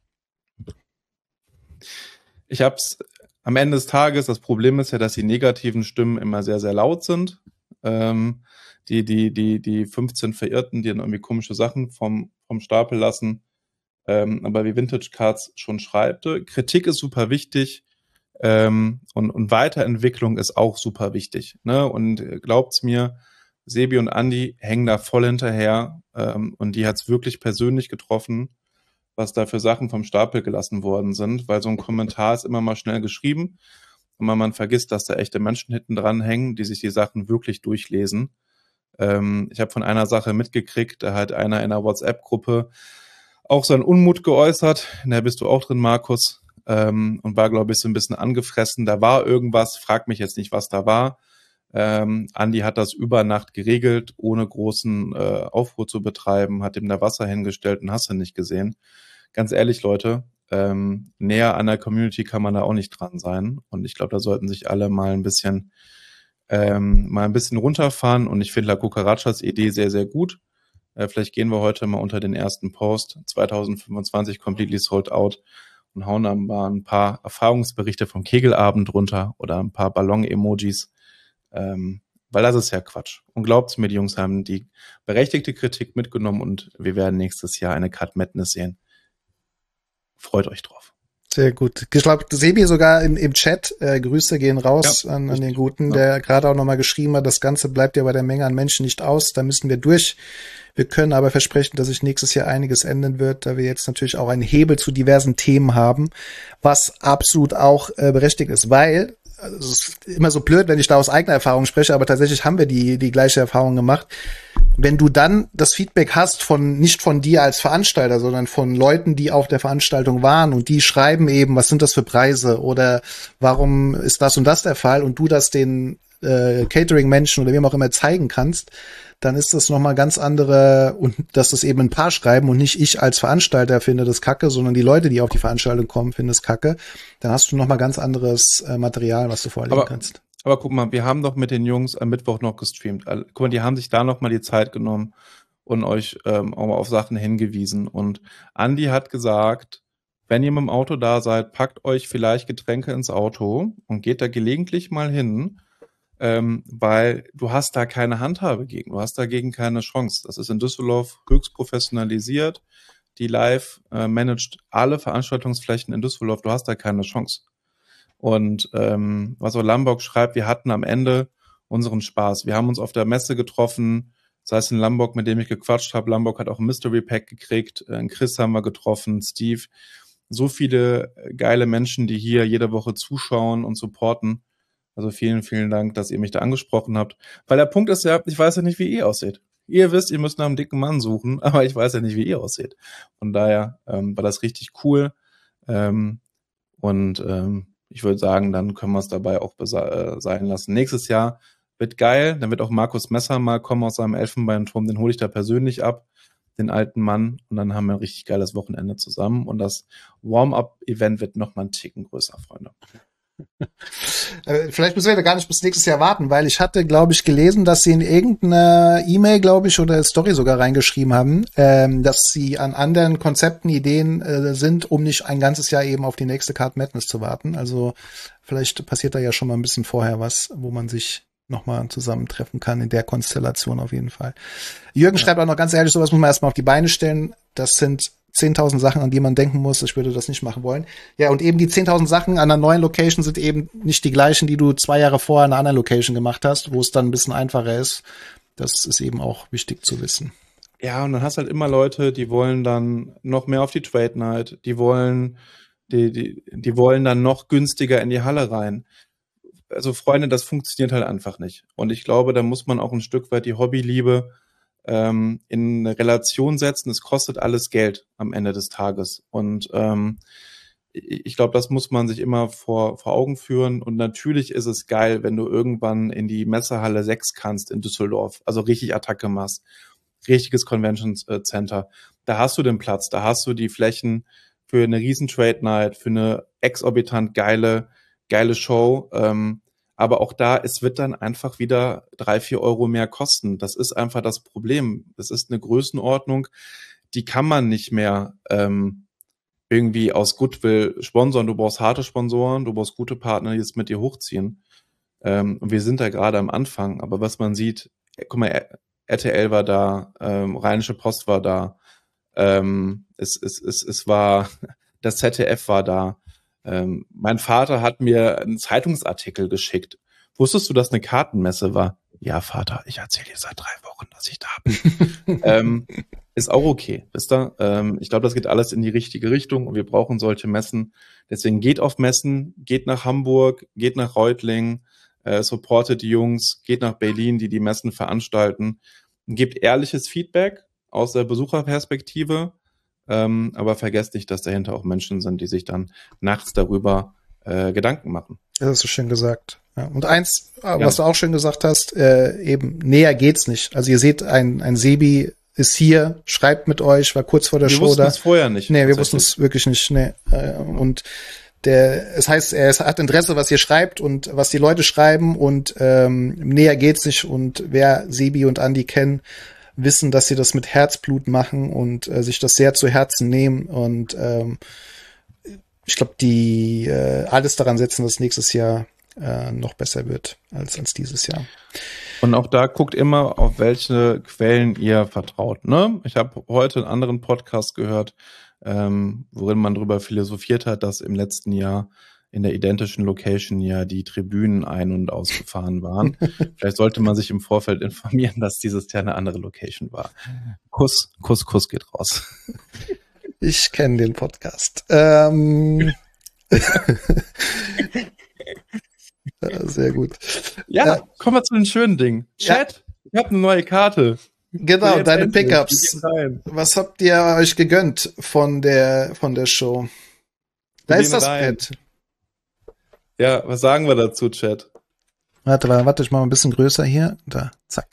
ich hab's am Ende des Tages, das Problem ist ja, dass die negativen Stimmen immer sehr, sehr laut sind. Ähm, die, die, die, die fünfzehn Verirrten, die dann irgendwie komische Sachen vom, vom Stapel lassen. Ähm, aber wie Vintage Cards schon schreibte, Kritik ist super wichtig, ähm, und, und Weiterentwicklung ist auch super wichtig. Ne? Und glaubt's mir, Sebi und Andi hängen da voll hinterher, ähm, und die hat's wirklich persönlich getroffen, was da für Sachen vom Stapel gelassen worden sind, weil so ein Kommentar ist immer mal schnell geschrieben und man, man vergisst, dass da echte Menschen hinten dran hängen, die sich die Sachen wirklich durchlesen. Ähm, ich habe von einer Sache mitgekriegt, da hat einer in einer WhatsApp-Gruppe auch seinen Unmut geäußert, in der bist du auch drin, Markus, ähm, und war, glaube ich, so ein bisschen angefressen. Da war irgendwas, frag mich jetzt nicht, was da war. Ähm, Andi hat das über Nacht geregelt, ohne großen äh, Aufruhr zu betreiben, hat ihm da Wasser hingestellt und hast du nicht gesehen. Ganz ehrlich, Leute, ähm, näher an der Community kann man da auch nicht dran sein. Und ich glaube, da sollten sich alle mal ein bisschen ähm, mal ein bisschen runterfahren. Und ich finde La Cucarachas Idee sehr, sehr gut. Äh, vielleicht gehen wir heute mal unter den ersten Post zwanzig fünfundzwanzig completely sold out und hauen dann mal ein paar Erfahrungsberichte vom Kegelabend runter oder ein paar Ballon-Emojis. Ähm, weil das ist ja Quatsch. Und glaubt's mir, die Jungs haben die berechtigte Kritik mitgenommen und wir werden nächstes Jahr eine Cut Madness sehen. Freut euch drauf. Sehr gut. Ich glaube, Sebi sogar im, im Chat, äh, Grüße gehen raus ja, an, an den Guten, ja. Der gerade auch nochmal geschrieben hat, das Ganze bleibt ja bei der Menge an Menschen nicht aus, da müssen wir durch. Wir können aber versprechen, dass sich nächstes Jahr einiges ändern wird, da wir jetzt natürlich auch einen Hebel zu diversen Themen haben, was absolut auch äh, berechtigt ist, weil also es ist immer so blöd, wenn ich da aus eigener Erfahrung spreche, aber tatsächlich haben wir die die gleiche Erfahrung gemacht. Wenn du dann das Feedback hast von nicht von dir als Veranstalter, sondern von Leuten, die auf der Veranstaltung waren und die schreiben eben, was sind das für Preise oder warum ist das und das der Fall und du das den äh, Catering-Menschen oder wem auch immer zeigen kannst, dann ist das nochmal ganz andere und dass das eben ein paar schreiben und nicht ich als Veranstalter finde das kacke, sondern die Leute, die auf die Veranstaltung kommen, finden es kacke. Dann hast du nochmal ganz anderes äh, Material, was du vorlegen aber, kannst. Aber guck mal, wir haben doch mit den Jungs am Mittwoch noch gestreamt. Guck mal, die haben sich da nochmal die Zeit genommen und euch ähm, auch mal auf Sachen hingewiesen. Und Andi hat gesagt, wenn ihr mit dem Auto da seid, packt euch vielleicht Getränke ins Auto und geht da gelegentlich mal hin, ähm, weil du hast da keine Handhabe gegen, du hast dagegen keine Chance. Das ist in Düsseldorf höchst professionalisiert. Die Live äh, managt alle Veranstaltungsflächen in Düsseldorf, du hast da keine Chance. Und ähm, was auch Lamborg schreibt, wir hatten am Ende unseren Spaß. Wir haben uns auf der Messe getroffen, sei es in Lamborg, mit dem ich gequatscht habe. Lamborg hat auch ein Mystery Pack gekriegt. Äh, Chris haben wir getroffen, Steve. So viele geile Menschen, die hier jede Woche zuschauen und supporten. Also vielen, vielen Dank, dass ihr mich da angesprochen habt. Weil der Punkt ist ja, ich weiß ja nicht, wie ihr aussieht. Ihr wisst, ihr müsst nach einem dicken Mann suchen, aber ich weiß ja nicht, wie ihr aussieht. Von daher ähm, war das richtig cool. Ähm, und ähm, ich würde sagen, dann können wir es dabei auch besa- äh, sein lassen. Nächstes Jahr wird geil. Dann wird auch Markus Messer mal kommen aus seinem Elfenbeinturm. Den hole ich da persönlich ab, den alten Mann. Und dann haben wir ein richtig geiles Wochenende zusammen. Und das Warm-Up-Event wird noch mal einen Ticken größer, Freunde. Vielleicht müssen wir da gar nicht bis nächstes Jahr warten, weil ich hatte, glaube ich, gelesen, dass sie in irgendeiner E-Mail, glaube ich, oder Story sogar reingeschrieben haben, ähm, dass sie an anderen Konzepten, Ideen äh, sind, um nicht ein ganzes Jahr eben auf die nächste Card Madness zu warten. Also vielleicht passiert da ja schon mal ein bisschen vorher was, wo man sich nochmal zusammentreffen kann, in der Konstellation auf jeden Fall. Jürgen ja. schreibt auch noch ganz ehrlich, sowas muss man erstmal auf die Beine stellen. Das sind zehntausend Sachen, an die man denken muss. Ich würde das nicht machen wollen. Ja, und eben die zehntausend Sachen an einer neuen Location sind eben nicht die gleichen, die du zwei Jahre vorher an einer anderen Location gemacht hast, wo es dann ein bisschen einfacher ist. Das ist eben auch wichtig zu wissen. Ja, und dann hast halt immer Leute, die wollen dann noch mehr auf die Trade Night, die wollen, die, die, die wollen dann noch günstiger in die Halle rein. Also Freunde, das funktioniert halt einfach nicht. Und ich glaube, da muss man auch ein Stück weit die Hobbyliebe ähm, in eine Relation setzen. Es kostet alles Geld am Ende des Tages. Und ähm, ich glaube, das muss man sich immer vor, vor Augen führen. Und natürlich ist es geil, wenn du irgendwann in die Messehalle sechs kannst in Düsseldorf. Also richtig Attacke machst. Richtiges Convention Center. Da hast du den Platz, da hast du die Flächen für eine riesen Trade Night, für eine exorbitant geile, geile Show. Ähm, aber auch da, es wird dann einfach wieder drei, vier Euro mehr kosten. Das ist einfach das Problem. Das ist eine Größenordnung, die kann man nicht mehr ähm, irgendwie aus Goodwill sponsern. Du brauchst harte Sponsoren, du brauchst gute Partner, die es mit dir hochziehen. Ähm, und wir sind da gerade am Anfang. Aber was man sieht, guck mal, R T L war da, ähm, Rheinische Post war da, ähm, es, es, es, es war, das Z D F war da. Ähm, mein Vater hat mir einen Zeitungsartikel geschickt. Wusstest du, dass eine Kartenmesse war? Ja, Vater, ich erzähle dir seit drei Wochen, dass ich da bin. ähm, ist auch okay, wisst ihr? Ähm, ich glaube, das geht alles in die richtige Richtung und wir brauchen solche Messen. Deswegen geht auf Messen, geht nach Hamburg, geht nach Reutlingen, äh, supportet die Jungs, geht nach Berlin, die die Messen veranstalten, gebt ehrliches Feedback aus der Besucherperspektive, ähm, aber vergesst nicht, dass dahinter auch Menschen sind, die sich dann nachts darüber äh, Gedanken machen. Das hast du schön gesagt. Ja. Und eins, ja. was du auch schön gesagt hast, äh, eben näher geht's nicht. Also ihr seht, ein, ein Sebi ist hier, schreibt mit euch, war kurz vor der wir Show da. Wir wussten es vorher nicht. Nee, wir wussten es wirklich nicht. Nee. Und der, es heißt, er hat Interesse, was ihr schreibt und was die Leute schreiben und ähm, näher geht's nicht. Und wer Sebi und Andi kennen, wissen, dass sie das mit Herzblut machen und äh, sich das sehr zu Herzen nehmen und ähm, ich glaube, die äh, alles daran setzen, dass nächstes Jahr äh, noch besser wird als als dieses Jahr. Und auch da guckt immer, auf welche Quellen ihr vertraut. Ne? Ich habe heute einen anderen Podcast gehört, ähm, worin man darüber philosophiert hat, dass im letzten Jahr in der identischen Location ja die Tribünen ein- und ausgefahren waren. Vielleicht sollte man sich im Vorfeld informieren, dass dieses Jahr eine andere Location war. Kuss, Kuss, Kuss geht raus. Ich kenne den Podcast. Ähm Sehr gut. Ja, äh, kommen wir zu den schönen Dingen. Chat, ja. Ich habe eine neue Karte. Genau, deine Pickups. Was habt ihr euch gegönnt von der von der Show? Da ist das Brett. Ja, was sagen wir dazu, Chat? Warte, warte, ich mach mal ein bisschen größer hier. Da, zack.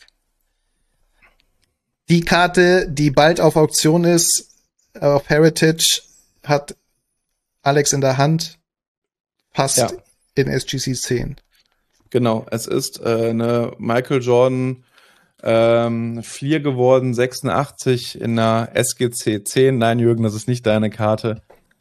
Die Karte, die bald auf Auktion ist, auf Heritage, hat Alex in der Hand, passt ja in S G C zehn. Genau, es ist äh, eine Michael Jordan ähm, vier geworden, sechsundachtzig in einer S G C zehn. Nein, Jürgen, das ist nicht deine Karte.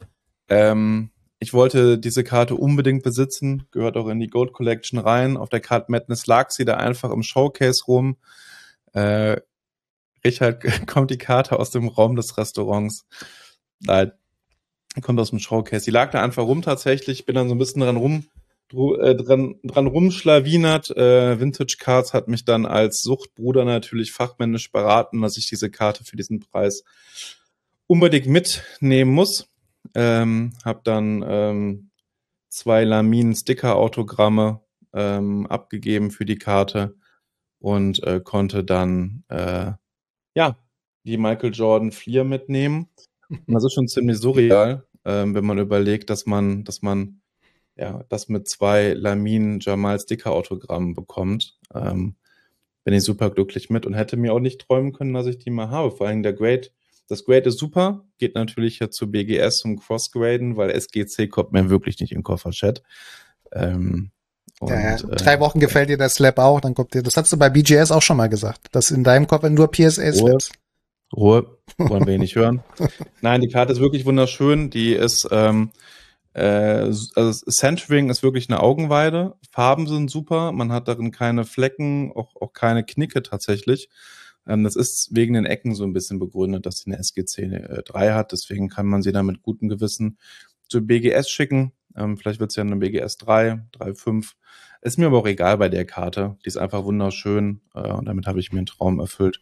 Ähm, ich wollte diese Karte unbedingt besitzen, gehört auch in die Gold Collection rein. Auf der Card Madness lag sie da einfach im Showcase rum. Äh, Richard, kommt die Karte aus dem Raum des Restaurants. Nein, kommt aus dem Showcase. Die lag da einfach rum tatsächlich. Bin dann so ein bisschen dran rum, äh, dran, dran rumschlawinert. Äh, Vintage Cards hat mich dann als Suchtbruder natürlich fachmännisch beraten, dass ich diese Karte für diesen Preis unbedingt mitnehmen muss. Ähm, hab dann ähm, zwei Lamin-Sticker-Autogramme ähm, abgegeben für die Karte und äh, konnte dann äh, ja die Michael Jordan Fleer mitnehmen. Und das ist schon ziemlich surreal, ähm, wenn man überlegt, dass man, dass man ja das mit zwei Lamin Jamal Sticker-Autogrammen bekommt. Ähm, bin ich super glücklich mit und hätte mir auch nicht träumen können, dass ich die mal habe. Vor allem der Grade. Das Grade ist super, geht natürlich jetzt zu B G S zum Crossgraden, weil S G C kommt mir wirklich nicht in den Kofferchat. Ähm, und, ja, ja. Äh, Drei Wochen gefällt dir der Slap auch, dann kommt dir, das hast du bei B G S auch schon mal gesagt, dass in deinem Koffer nur P S A-Slaps. Ruhe, wollen wir nicht hören. Nein, die Karte ist wirklich wunderschön. Die ist, ähm, äh, also Centering ist wirklich eine Augenweide. Farben sind super. Man hat darin keine Flecken, auch, auch keine Knicke tatsächlich. Ähm, das ist wegen den Ecken so ein bisschen begründet, dass sie eine S G C drei hat. Deswegen kann man sie dann mit gutem Gewissen zu B G S schicken. Ähm, vielleicht wird es ja eine B G S drei, drei Punkt fünf. Ist mir aber auch egal bei der Karte. Die ist einfach wunderschön. Äh, und damit habe ich mir einen Traum erfüllt.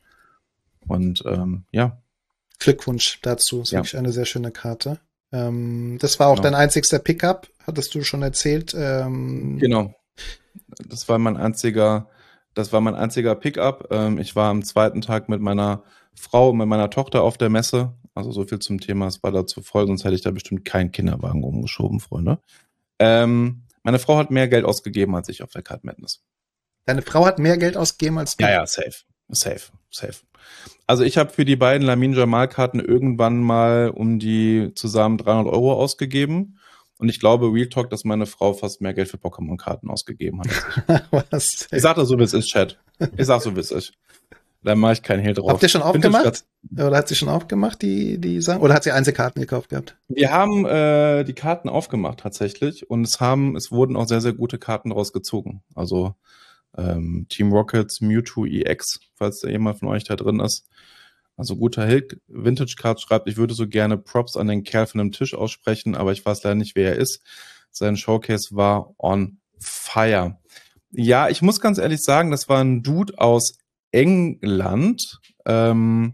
Und ähm, ja. Glückwunsch dazu. Ist ja. wirklich eine sehr schöne Karte. Ähm, das war auch genau. dein einzigster Pickup, hattest du schon erzählt. Ähm, genau. Das war mein einziger, das war mein einziger Pickup. Ähm, ich war am zweiten Tag mit meiner Frau und mit meiner Tochter auf der Messe. Also so viel zum Thema, es war dazu voll, sonst hätte ich da bestimmt keinen Kinderwagen umgeschoben, Freunde. Ähm, meine Frau hat mehr Geld ausgegeben als ich auf der Card Madness. Deine Frau hat mehr Geld ausgegeben als du? Ja, ja, safe. Safe, safe. Also ich habe für die beiden Lamin Jamal Karten irgendwann mal um die zusammen dreihundert Euro ausgegeben. Und ich glaube, Real Talk, dass meine Frau fast mehr Geld für Pokémon-Karten ausgegeben hat. Was? Ich sag das so, wie es ist, Chat. Ich sag so, wie es ist. Da mache ich keinen Hehl drauf. Habt ihr schon aufgemacht? Oder hat sie schon aufgemacht, die, die Sachen? Oder hat sie Einzelkarten gekauft gehabt? Wir haben äh, die Karten aufgemacht tatsächlich. Und es haben, es wurden auch sehr, sehr gute Karten daraus gezogen. Also Ähm, Team Rockets, Mewtwo E X, falls da jemand von euch da drin ist. Also guter Hilk, Vintage Cards schreibt, ich würde so gerne Props an den Kerl von dem Tisch aussprechen, aber ich weiß leider nicht, wer er ist. Sein Showcase war on fire. Ja, ich muss ganz ehrlich sagen, das war ein Dude aus England. Ähm,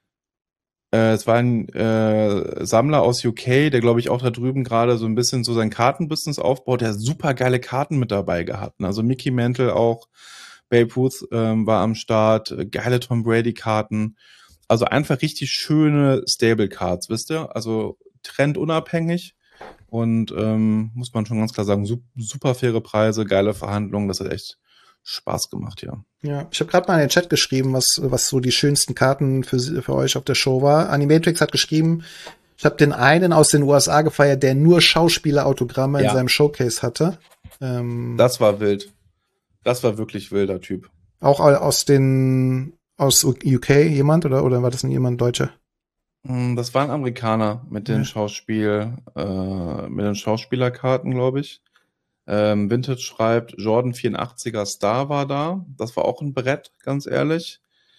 äh, es war ein äh, Sammler aus U K, der, glaube ich, auch da drüben gerade so ein bisschen so sein Kartenbusiness aufbaut. Der hat super geile Karten mit dabei gehabt. Also Mickey Mantle auch, Babe Ruth ähm, war am Start, geile Tom Brady-Karten. Also einfach richtig schöne Stable-Cards, wisst ihr? Also trendunabhängig. Und ähm, muss man schon ganz klar sagen, super faire Preise, geile Verhandlungen. Das hat echt Spaß gemacht, ja. Ja, ich habe gerade mal in den Chat geschrieben, was was so die schönsten Karten für für euch auf der Show war. Animatrix hat geschrieben, ich habe den einen aus den U S A gefeiert, der nur Schauspielerautogramme ja. in seinem Showcase hatte. Ähm, das war wild. Das war wirklich wilder Typ. Auch aus den aus U K jemand oder oder war das jemand Deutscher? Das war ein Amerikaner mit den ja. Schauspiel äh, mit den Schauspielerkarten, glaube ich. Ähm, Vintage schreibt, Jordan vierundachtziger Star war da. Das war auch ein Brett, ganz ehrlich.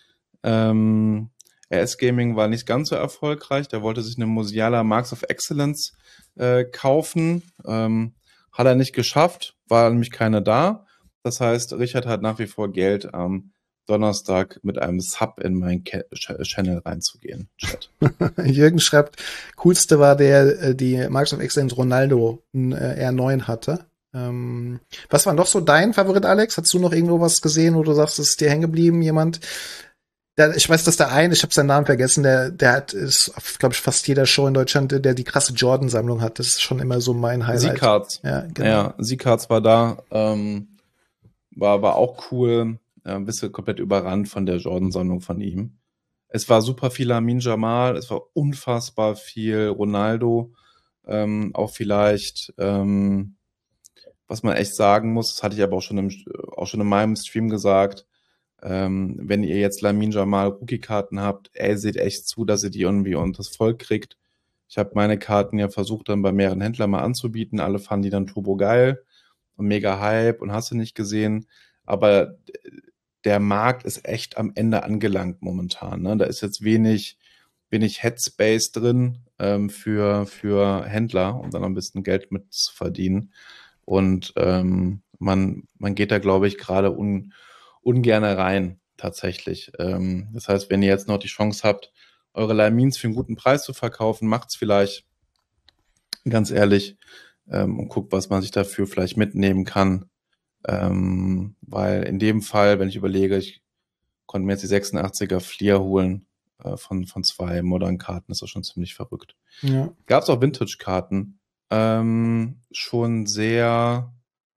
Ähm, R S Gaming war nicht ganz so erfolgreich. Der wollte sich eine Musiala Marks of Excellence äh, kaufen. Ähm, hat er nicht geschafft, war nämlich keine da. Das heißt, Richard hat nach wie vor Geld am Donnerstag mit einem Sub in meinen Ke- Channel reinzugehen. Chat. Jürgen schreibt, coolste war der, die Marks of Excellence Ronaldo ein äh, R neun hatte. Ähm, was war noch so dein Favorit, Alex? Hast du noch irgendwo was gesehen, wo du sagst, es ist dir hängen geblieben, jemand? Der, ich weiß, dass der eine, ich habe seinen Namen vergessen, der, der hat, ist, glaube ich, fast jeder Show in Deutschland, der die krasse Jordan-Sammlung hat. Das ist schon immer so mein Highlight. Z-Cards. Ja, genau. Ja, Z-Cards war da, ähm, war, war auch cool. Ja, ein bisschen komplett überrannt von der Jordan-Sammlung von ihm. Es war super viel Lamin Jamal, es war unfassbar viel Ronaldo, ähm, auch vielleicht, ähm, was man echt sagen muss, das hatte ich aber auch schon im, auch schon in meinem Stream gesagt, ähm, wenn ihr jetzt Lamin Jamal Rookie-Karten habt, ey, seht echt zu, dass ihr die irgendwie unter das Volk kriegt. Ich habe meine Karten ja versucht, dann bei mehreren Händlern mal anzubieten. Alle fanden die dann turbo geil und mega Hype und hast du nicht gesehen. Aber der Markt ist echt am Ende angelangt momentan. Ne? Da ist jetzt wenig, wenig Headspace drin ähm, für, für Händler, um dann ein bisschen Geld mit zu verdienen. Und ähm, man, man geht da, glaube ich, gerade un, ungern rein, tatsächlich. Ähm, das heißt, wenn ihr jetzt noch die Chance habt, eure Lamins für einen guten Preis zu verkaufen, macht's vielleicht, ganz ehrlich, ähm, und guckt, was man sich dafür vielleicht mitnehmen kann. Ähm, weil in dem Fall, wenn ich überlege, ich konnte mir jetzt die sechsundachtziger Fleer holen äh, von, von zwei modernen Karten, ist das schon ziemlich verrückt. Ja. Gab es auch Vintage-Karten, ähm, schon sehr,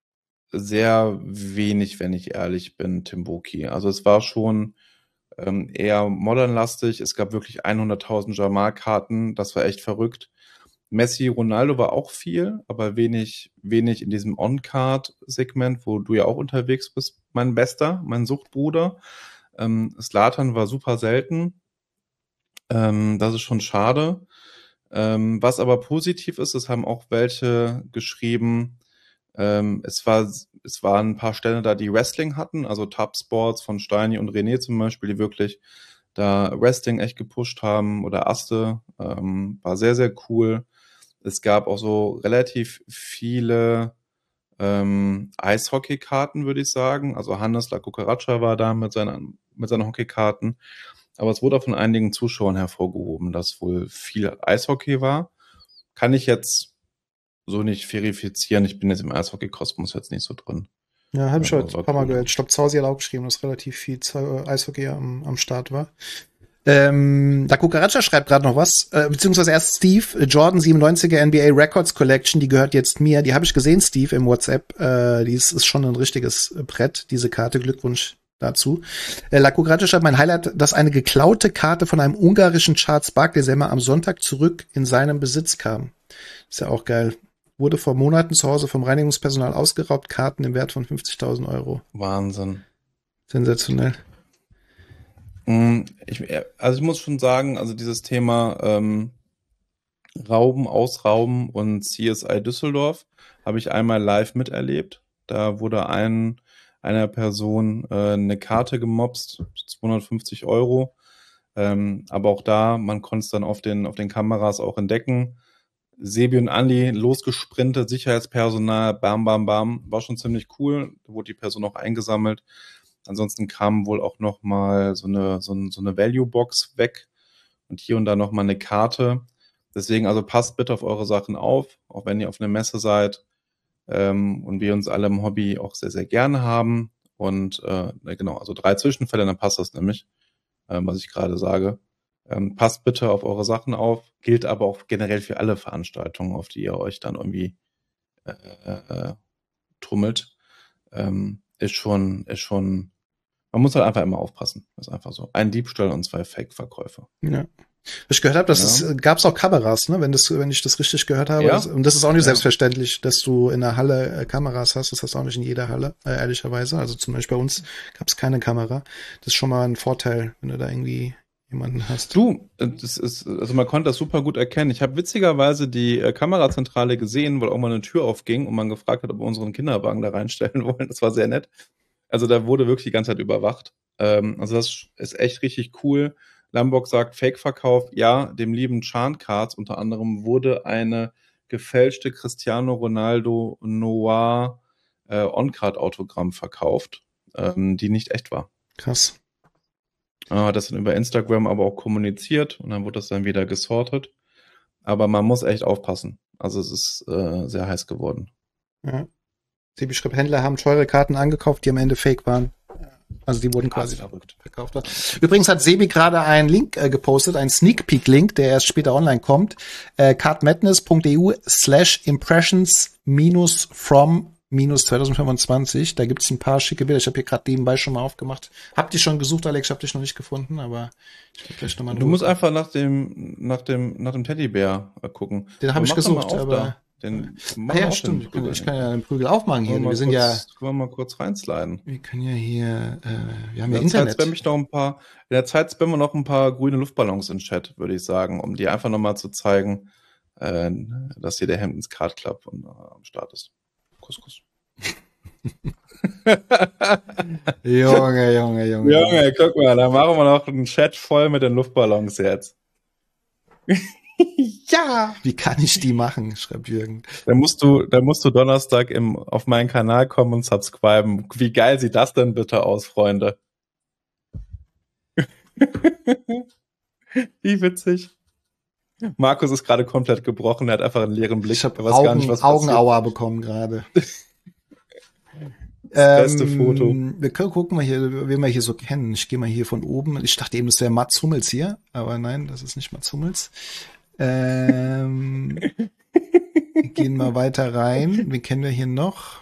sehr wenig, wenn ich ehrlich bin, Timboki. Also es war schon ähm, eher modernlastig. Es gab wirklich hunderttausend Jamal-Karten, das war echt verrückt. Messi, Ronaldo war auch viel, aber wenig, wenig in diesem On-Card-Segment, wo du ja auch unterwegs bist, mein Bester, mein Suchtbruder. Ähm, Zlatan war super selten. Ähm, das ist schon schade. Ähm, was aber positiv ist, es haben auch welche geschrieben, ähm, es war, es waren ein paar Stellen da, die Wrestling hatten, also Top Sports von Steini und René zum Beispiel, die wirklich da Wrestling echt gepusht haben, oder Aste, ähm, war sehr, sehr cool. Es gab auch so relativ viele ähm, Eishockey-Karten, würde ich sagen. Also Hannes La Cucaracha war da mit seinen, mit seinen Hockeykarten. Aber es wurde auch von einigen Zuschauern hervorgehoben, dass wohl viel Eishockey war. Kann ich jetzt so nicht verifizieren. Ich bin jetzt im Eishockey-Kosmos jetzt nicht so drin. Ja, habe ich Aber heute war ein paar Mal cool. gehört. Ich glaube, Zausi hat auch geschrieben, dass relativ viel Ze- Eishockey am, am Start war. Ähm, da Cucaracha schreibt gerade noch was, äh, beziehungsweise erst Steve, Jordan siebenundneunziger N B A Records Collection, die gehört jetzt mir. Die habe ich gesehen, Steve, im WhatsApp. Äh, die ist, ist schon ein richtiges Brett, diese Karte. Glückwunsch dazu. Äh, La Cucaracha schreibt, mein Highlight, dass eine geklaute Karte von einem ungarischen Charles Barkley-Sänger am Sonntag zurück in seinem Besitz kam. Ist ja auch geil. Wurde vor Monaten zu Hause vom Reinigungspersonal ausgeraubt, Karten im Wert von fünfzigtausend Euro. Wahnsinn. Sensationell. Ich, also ich muss schon sagen, also dieses Thema ähm, Rauben, Ausrauben und C S I Düsseldorf habe ich einmal live miterlebt. Da wurde ein, einer Person äh, eine Karte gemobst, zweihundertfünfzig Euro. Ähm, aber auch da, man konnte es dann auf den, auf den Kameras auch entdecken. Sebi und Andi losgesprintet, Sicherheitspersonal, bam, bam, bam. War schon ziemlich cool. Da wurde die Person auch eingesammelt. Ansonsten kam wohl auch noch mal so eine, so, ein, so eine Value-Box weg und hier und da noch mal eine Karte. Deswegen, also passt bitte auf eure Sachen auf, auch wenn ihr auf einer Messe seid ähm, und wir uns alle im Hobby auch sehr, sehr gerne haben. Und äh, genau, also drei Zwischenfälle, dann passt das nämlich, ähm, was ich gerade sage. Ähm, passt bitte auf eure Sachen auf, gilt aber auch generell für alle Veranstaltungen, auf die ihr euch dann irgendwie äh, äh, tummelt. Ähm, ist schon, ist schon, man muss halt einfach immer aufpassen. Das ist einfach so. Ein Diebstahl und zwei Fake-Verkäufe. Ja. Was ich gehört habe, dass Ja. es gab's auch Kameras, ne? Wenn das, wenn ich das richtig gehört habe. Ja. Das, und das ist auch nicht Ja. selbstverständlich, dass du in der Halle äh, Kameras hast. Das hast du auch nicht in jeder Halle, äh, ehrlicherweise. Also zum Beispiel bei uns gab's keine Kamera. Das ist schon mal ein Vorteil, wenn du da irgendwie jemanden hast. Du, das ist, also man konnte das super gut erkennen. Ich habe witzigerweise die äh, Kamerazentrale gesehen, weil auch mal eine Tür aufging und man gefragt hat, ob wir unseren Kinderwagen da reinstellen wollen. Das war sehr nett. Also da wurde wirklich die ganze Zeit überwacht. Ähm, also das ist echt richtig cool. Lamborg sagt Fake-Verkauf. Ja, dem lieben Chan Cards unter anderem wurde eine gefälschte Cristiano Ronaldo Noir äh, On-Card-Autogramm verkauft, ähm, die nicht echt war. Krass. Äh, das dann über Instagram aber auch kommuniziert und dann wurde das dann wieder gesortet. Aber man muss echt aufpassen. Also es ist äh, sehr heiß geworden. Ja. Sie beschreibt, Händler haben teure Karten angekauft, die am Ende fake waren. Also die wurden quasi verrückt. verkauft. Übrigens hat Sebi gerade einen Link äh, gepostet, einen Sneak Peek Link, der erst später online kommt. Äh, cardmadness.eu slash impressions minus from minus zwanzig fünfundzwanzig. Da gibt's ein paar schicke Bilder. Ich habe hier gerade nebenbei schon mal aufgemacht. Habt ihr schon gesucht, Alex? Ich habe dich noch nicht gefunden, aber ich will gleich nochmal. Du musst einfach nach dem, nach dem, nach dem Teddybär gucken. Den habe ich Mach doch gesucht, mal auf aber. da. Den, Ah, ja, stimmt. Ich kann, ich kann ja den Prügel aufmachen hier. Wir sind kurz, ja. Können wir mal kurz reinsliden. Wir können ja hier. Äh, wir haben ja in der Internet. Zeit spam ich noch ein paar, in der Zeit spammen wir noch ein paar grüne Luftballons in den Chat, würde ich sagen, um die einfach nochmal zu zeigen, äh, dass hier der Hamptons Card Club und, äh, am Start ist. Kuss, Kuss. Junge, Junge, Junge. Junge, guck mal, da machen wir noch einen Chat voll mit den Luftballons jetzt. Ja! Wie kann ich die machen, schreibt Jürgen. Da musst du, da musst du Donnerstag im, auf meinen Kanal kommen und subscriben. Wie geil sieht das denn bitte aus, Freunde? Wie witzig. Markus ist gerade komplett gebrochen, er hat einfach einen leeren Blick. Ich habe Augen, Augenauer bekommen gerade. Das beste ähm, Foto. Wir können gucken mal hier, wen wir hier so kennen. Ich gehe mal hier von oben. Ich dachte eben, das wäre Mats Hummels hier, aber nein, das ist nicht Mats Hummels. Ähm, gehen mal weiter rein. Wen kennen wir hier noch?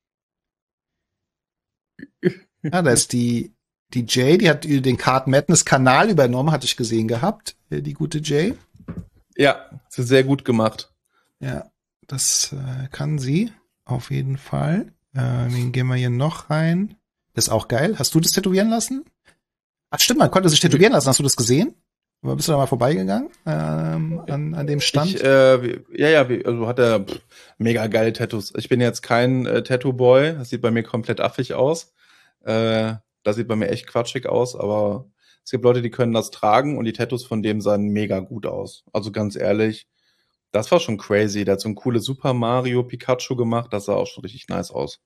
Ah, da ist die die Jay, die hat den Card Madness Kanal übernommen, hatte ich gesehen gehabt. Die gute Jay. Ja, sie sehr gut gemacht. Ja, das äh, kann sie auf jeden Fall. Äh, wen gehen wir hier noch rein? Das ist auch geil. Hast du das tätowieren lassen? Ach stimmt, man konnte sich tätowieren lassen. Hast du das gesehen? Aber bist du da mal vorbeigegangen ähm, an, an dem Stand? Ich, äh, ja, ja, also hat er pff, mega geile Tattoos. Ich bin jetzt kein äh, Tattoo-Boy. Das sieht bei mir komplett affig aus. Äh, das sieht bei mir echt quatschig aus, aber es gibt Leute, die können das tragen und die Tattoos von dem sahen mega gut aus. Also ganz ehrlich, das war schon crazy. Der hat so ein cooles Super Mario Pikachu gemacht. Das sah auch schon richtig nice aus.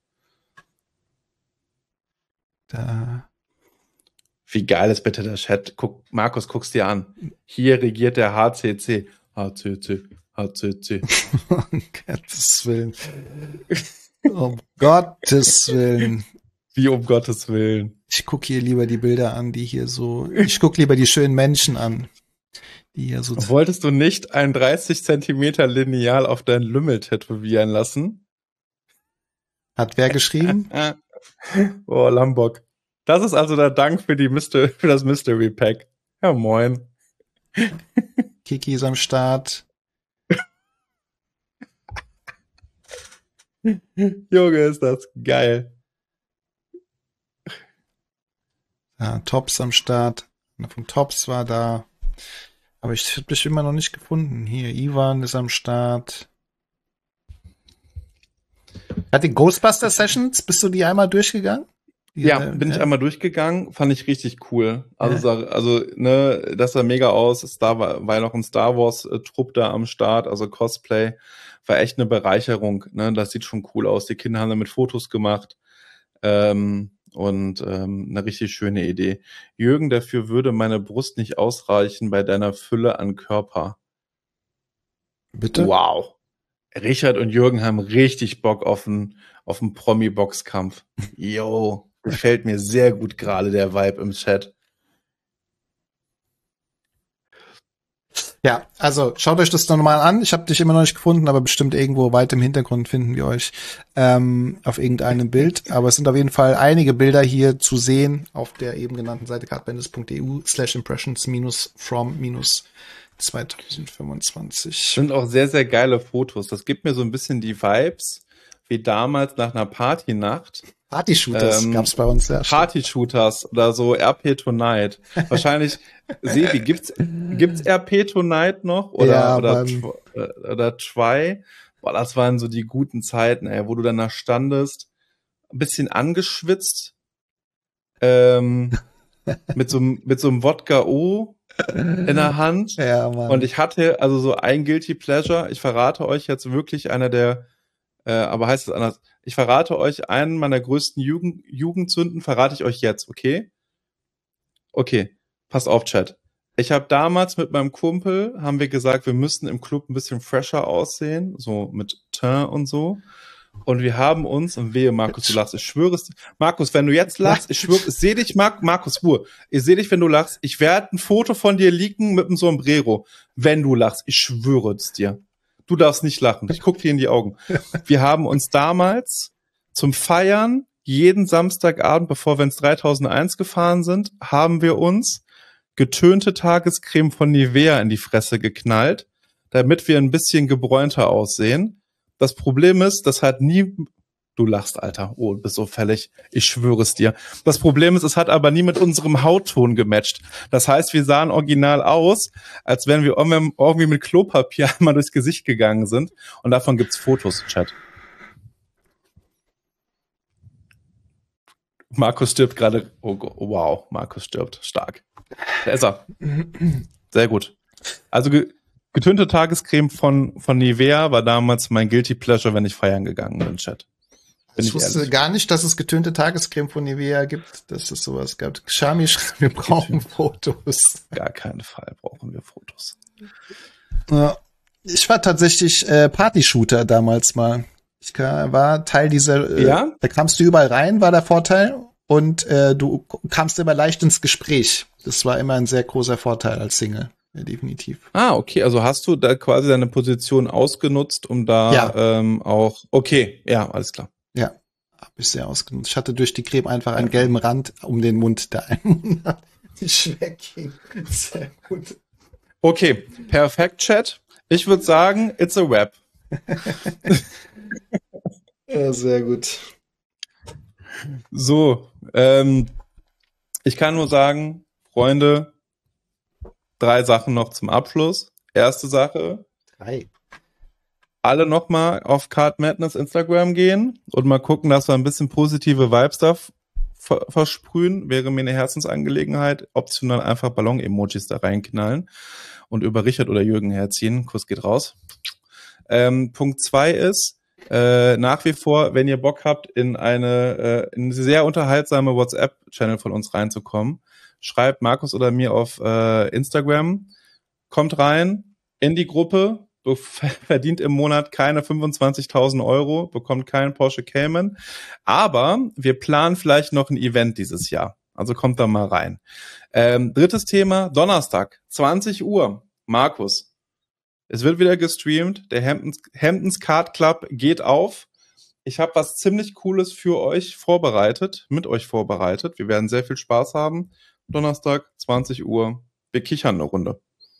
Da. Wie geil ist bitte der Chat? Guck, Markus, guck's dir an. Hier regiert der H C C. H C C, H C C. Um Gottes Willen. Um Gottes Willen. Wie um Gottes Willen. Ich gucke hier lieber die Bilder an, die hier so... Ich gucke lieber die schönen Menschen an. Die hier so... Wolltest du nicht ein dreißig Zentimeter Lineal auf deinen Lümmel tätowieren lassen? Hat wer geschrieben? Oh, Lambok. Das ist also der Dank für die Mystery, für das Mystery Pack. Ja, moin. Kiki ist am Start. Junge, ist das geil. Ja, Tops am Start. Von Tops war da. Aber ich habe dich immer noch nicht gefunden. Hier, Ivan ist am Start. Hat die Ghostbuster Sessions, bist du die einmal durchgegangen? Die, Ja, äh, bin ich ja. einmal durchgegangen, fand ich richtig cool. Also, Ja. sah- also ne, das sah mega aus. Star war, war ja noch ein Star Wars äh, Trupp da am Start, also Cosplay. War echt eine Bereicherung. Ne, das sieht schon cool aus. Die Kinder haben damit Fotos gemacht. Ähm, und ähm, eine richtig schöne Idee. Jürgen, dafür würde meine Brust nicht ausreichen bei deiner Fülle an Körper. Bitte? Wow. Richard und Jürgen haben richtig Bock auf einen auf einen Promi-Boxkampf. Yo, gefällt mir sehr gut gerade der Vibe im Chat. Ja, also schaut euch das doch nochmal an. Ich habe dich immer noch nicht gefunden, aber bestimmt irgendwo weit im Hintergrund finden wir euch ähm, auf irgendeinem Bild. Aber es sind auf jeden Fall einige Bilder hier zu sehen auf der eben genannten Seite cardbandits.eu slash impressions minus from minus zweitausendfünfundzwanzig. Sind auch sehr, sehr geile Fotos. Das gibt mir so ein bisschen die Vibes wie damals nach einer Partynacht. Party-Shooters Ähm, gab's bei uns, ja. Party-Shooters oder so R P Tonight. Wahrscheinlich, Sebi, gibt's, gibt's R P Tonight noch? Oder, Ja, oder, Mann. Tw- oder Twy? Boah, das waren so die guten Zeiten, ey, wo du dann da standest, ein bisschen angeschwitzt, ähm, mit so, einem- mit so einem Wodka-O in der Hand. Ja, Mann. Und ich hatte also so ein Guilty Pleasure. Ich verrate euch jetzt wirklich einer der, äh, aber heißt es anders. Ich verrate euch einen meiner größten Jugend, Jugendsünden, verrate ich euch jetzt, okay? Okay, passt auf, Chat. Ich habe damals mit meinem Kumpel, haben wir gesagt, wir müssten im Club ein bisschen fresher aussehen, so mit Teint und so. Und wir haben uns, und wehe, Markus, du lachst, ich schwöre es, Markus, wenn du jetzt lachst, ich schwöre, ich sehe dich, Mar Markus, Ruhe, ich sehe dich, wenn du lachst, ich werde ein Foto von dir leaken mit einem Sombrero, wenn du lachst, ich schwöre es dir. Du darfst nicht lachen, ich gucke dir in die Augen. Wir haben uns damals zum Feiern, jeden Samstagabend, bevor wir ins dreitausendeins gefahren sind, haben wir uns getönte Tagescreme von Nivea in die Fresse geknallt, damit wir ein bisschen gebräunter aussehen. Das Problem ist, das hat nie Du lachst, Alter. Oh, du bist so fällig. Ich schwöre es dir. Das Problem ist, es hat aber nie mit unserem Hautton gematcht. Das heißt, wir sahen original aus, als wenn wir irgendwie mit Klopapier einmal durchs Gesicht gegangen sind. Und davon gibt's Fotos, Chat. Markus stirbt gerade. Oh, wow, Markus stirbt. Stark. Da ist er. Sehr gut. Also ge- getönte Tagescreme von, von Nivea war damals mein Guilty Pleasure, wenn ich feiern gegangen bin, Chat. Ich, ich wusste ehrlich. gar nicht, dass es getönte Tagescreme von Nivea gibt, dass es sowas gab. Shami schreibt, wir brauchen Fotos. Gar keinen Fall brauchen wir Fotos. Ja, ich war tatsächlich äh, Party-Shooter damals mal. Ich war Teil dieser, äh, ja? Da kamst du überall rein, war der Vorteil. Und äh, du kamst immer leicht ins Gespräch. Das war immer ein sehr großer Vorteil als Single. Ja, definitiv. Ah, okay. Also hast du da quasi deine Position ausgenutzt, um da ja. ähm, auch... Okay, ja, alles klar. Ja, habe ich sehr ausgenutzt. Ich hatte durch die Creme einfach einen gelben Rand um den Mund, der einen nicht wegging. Sehr gut. Okay, perfekt, Chat. Ich würde sagen, it's a wrap. Ja, sehr gut. So, ähm, ich kann nur sagen, Freunde, drei Sachen noch zum Abschluss. Erste Sache. Drei. Alle nochmal auf Card Madness Instagram gehen und mal gucken, dass wir ein bisschen positive Vibes da ver- versprühen. Wäre mir eine Herzensangelegenheit. Optional einfach Ballon-Emojis da reinknallen und über Richard oder Jürgen herziehen. Kuss geht raus. Ähm, Punkt zwei ist, äh, nach wie vor, wenn ihr Bock habt, in eine, äh, in eine sehr unterhaltsame WhatsApp-Channel von uns reinzukommen, schreibt Markus oder mir auf äh, Instagram, kommt rein in die Gruppe, verdient im Monat keine fünfundzwanzigtausend Euro, bekommt keinen Porsche Cayman, aber wir planen vielleicht noch ein Event dieses Jahr. Also kommt da mal rein. Ähm, drittes Thema, Donnerstag, zwanzig Uhr. Markus, es wird wieder gestreamt. Der Hamptons, Hamptons Card Club geht auf. Ich habe was ziemlich Cooles für euch vorbereitet, mit euch vorbereitet. Wir werden sehr viel Spaß haben. Donnerstag, zwanzig Uhr. Wir kichern eine Runde.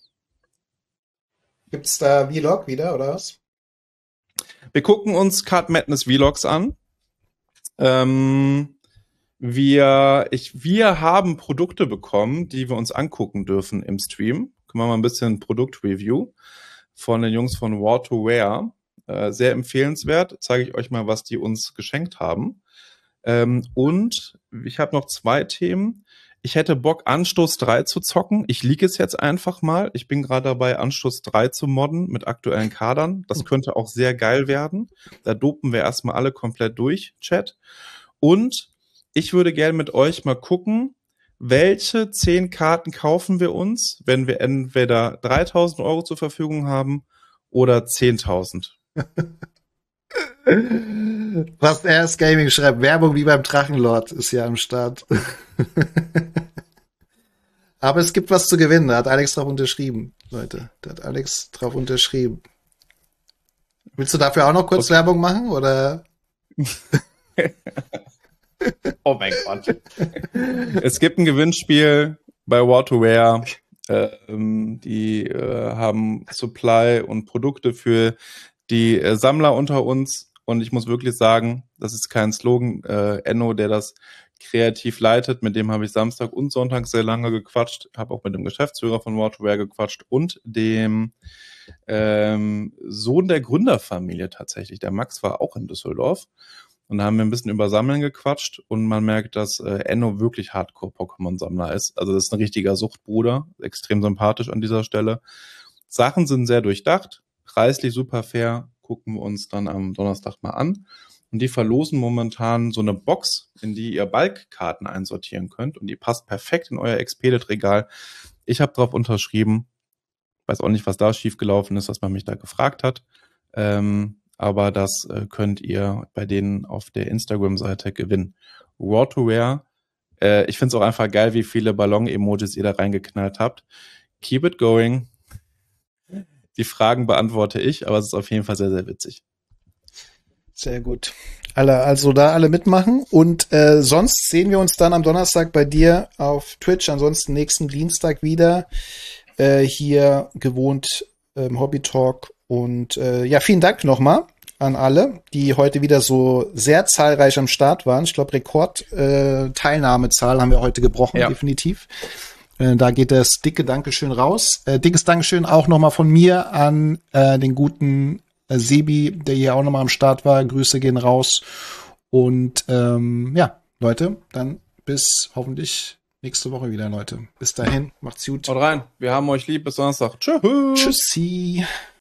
Gibt's da Vlog wieder, oder was? Wir gucken uns Card Madness Vlogs an. Ähm, wir, ich, wir haben Produkte bekommen, die wir uns angucken dürfen im Stream. Können wir mal ein bisschen Produktreview von den Jungs von War to Wear. Äh, sehr empfehlenswert. Zeige ich euch mal, was die uns geschenkt haben. Ähm, und ich habe noch zwei Themen. Ich hätte Bock, Anstoß drei zu zocken. Ich liege es jetzt einfach mal. Ich bin gerade dabei, Anstoß drei zu modden mit aktuellen Kadern. Das könnte auch sehr geil werden. Da dopen wir erstmal alle komplett durch, Chat. Und ich würde gerne mit euch mal gucken, welche zehn Karten kaufen wir uns, wenn wir entweder dreitausend Euro zur Verfügung haben oder zehntausend. Was erst Gaming schreibt, Werbung wie beim Drachenlord ist ja am Start. Aber es gibt was zu gewinnen, da hat Alex drauf unterschrieben, Leute. Da hat Alex drauf unterschrieben. Willst du dafür auch noch kurz okay. Werbung machen, oder? Oh mein Gott. Es gibt ein Gewinnspiel bei War to Wear. Ähm, die äh, haben Supply und Produkte für die äh, Sammler unter uns. Und ich muss wirklich sagen, das ist kein Slogan. Äh, Enno, der das kreativ leitet, mit dem habe ich Samstag und Sonntag sehr lange gequatscht. Habe auch mit dem Geschäftsführer von War to Wear gequatscht und dem ähm, Sohn der Gründerfamilie tatsächlich. Der Max war auch in Düsseldorf. Und da haben wir ein bisschen über Sammeln gequatscht und man merkt, dass äh, Enno wirklich Hardcore-Pokémon-Sammler ist. Also das ist ein richtiger Suchtbruder, extrem sympathisch an dieser Stelle. Sachen sind sehr durchdacht, preislich super fair, gucken wir uns dann am Donnerstag mal an. Und die verlosen momentan so eine Box, in die ihr Bulk-Karten einsortieren könnt und die passt perfekt in euer Expedit-Regal. Ich habe drauf unterschrieben, weiß auch nicht, was da schiefgelaufen ist, dass man mich da gefragt hat. Ähm, aber das äh, könnt ihr bei denen auf der Instagram-Seite gewinnen. War to Wear. Äh, ich finde es auch einfach geil, wie viele Ballon-Emojis ihr da reingeknallt habt. Keep it going. Die Fragen beantworte ich, aber es ist auf jeden Fall sehr, sehr witzig. Sehr gut. Alle, also da alle mitmachen. Und äh, sonst sehen wir uns dann am Donnerstag bei dir auf Twitch. Ansonsten nächsten Dienstag wieder äh, hier gewohnt ähm, Hobby Talk. Und äh, ja, vielen Dank nochmal an alle, die heute wieder so sehr zahlreich am Start waren. Ich glaube, Rekord-Teilnahmezahl äh, haben wir heute gebrochen, ja. definitiv. Äh, da geht das dicke Dankeschön raus. Äh, dickes Dankeschön auch nochmal von mir an äh, den guten äh, Sebi, der hier auch nochmal am Start war. Grüße gehen raus. Und ähm, ja, Leute, dann bis hoffentlich nächste Woche wieder, Leute. Bis dahin, macht's gut. Haut rein. Wir haben euch lieb. Bis Donnerstag. Tschüss. Tschüssi.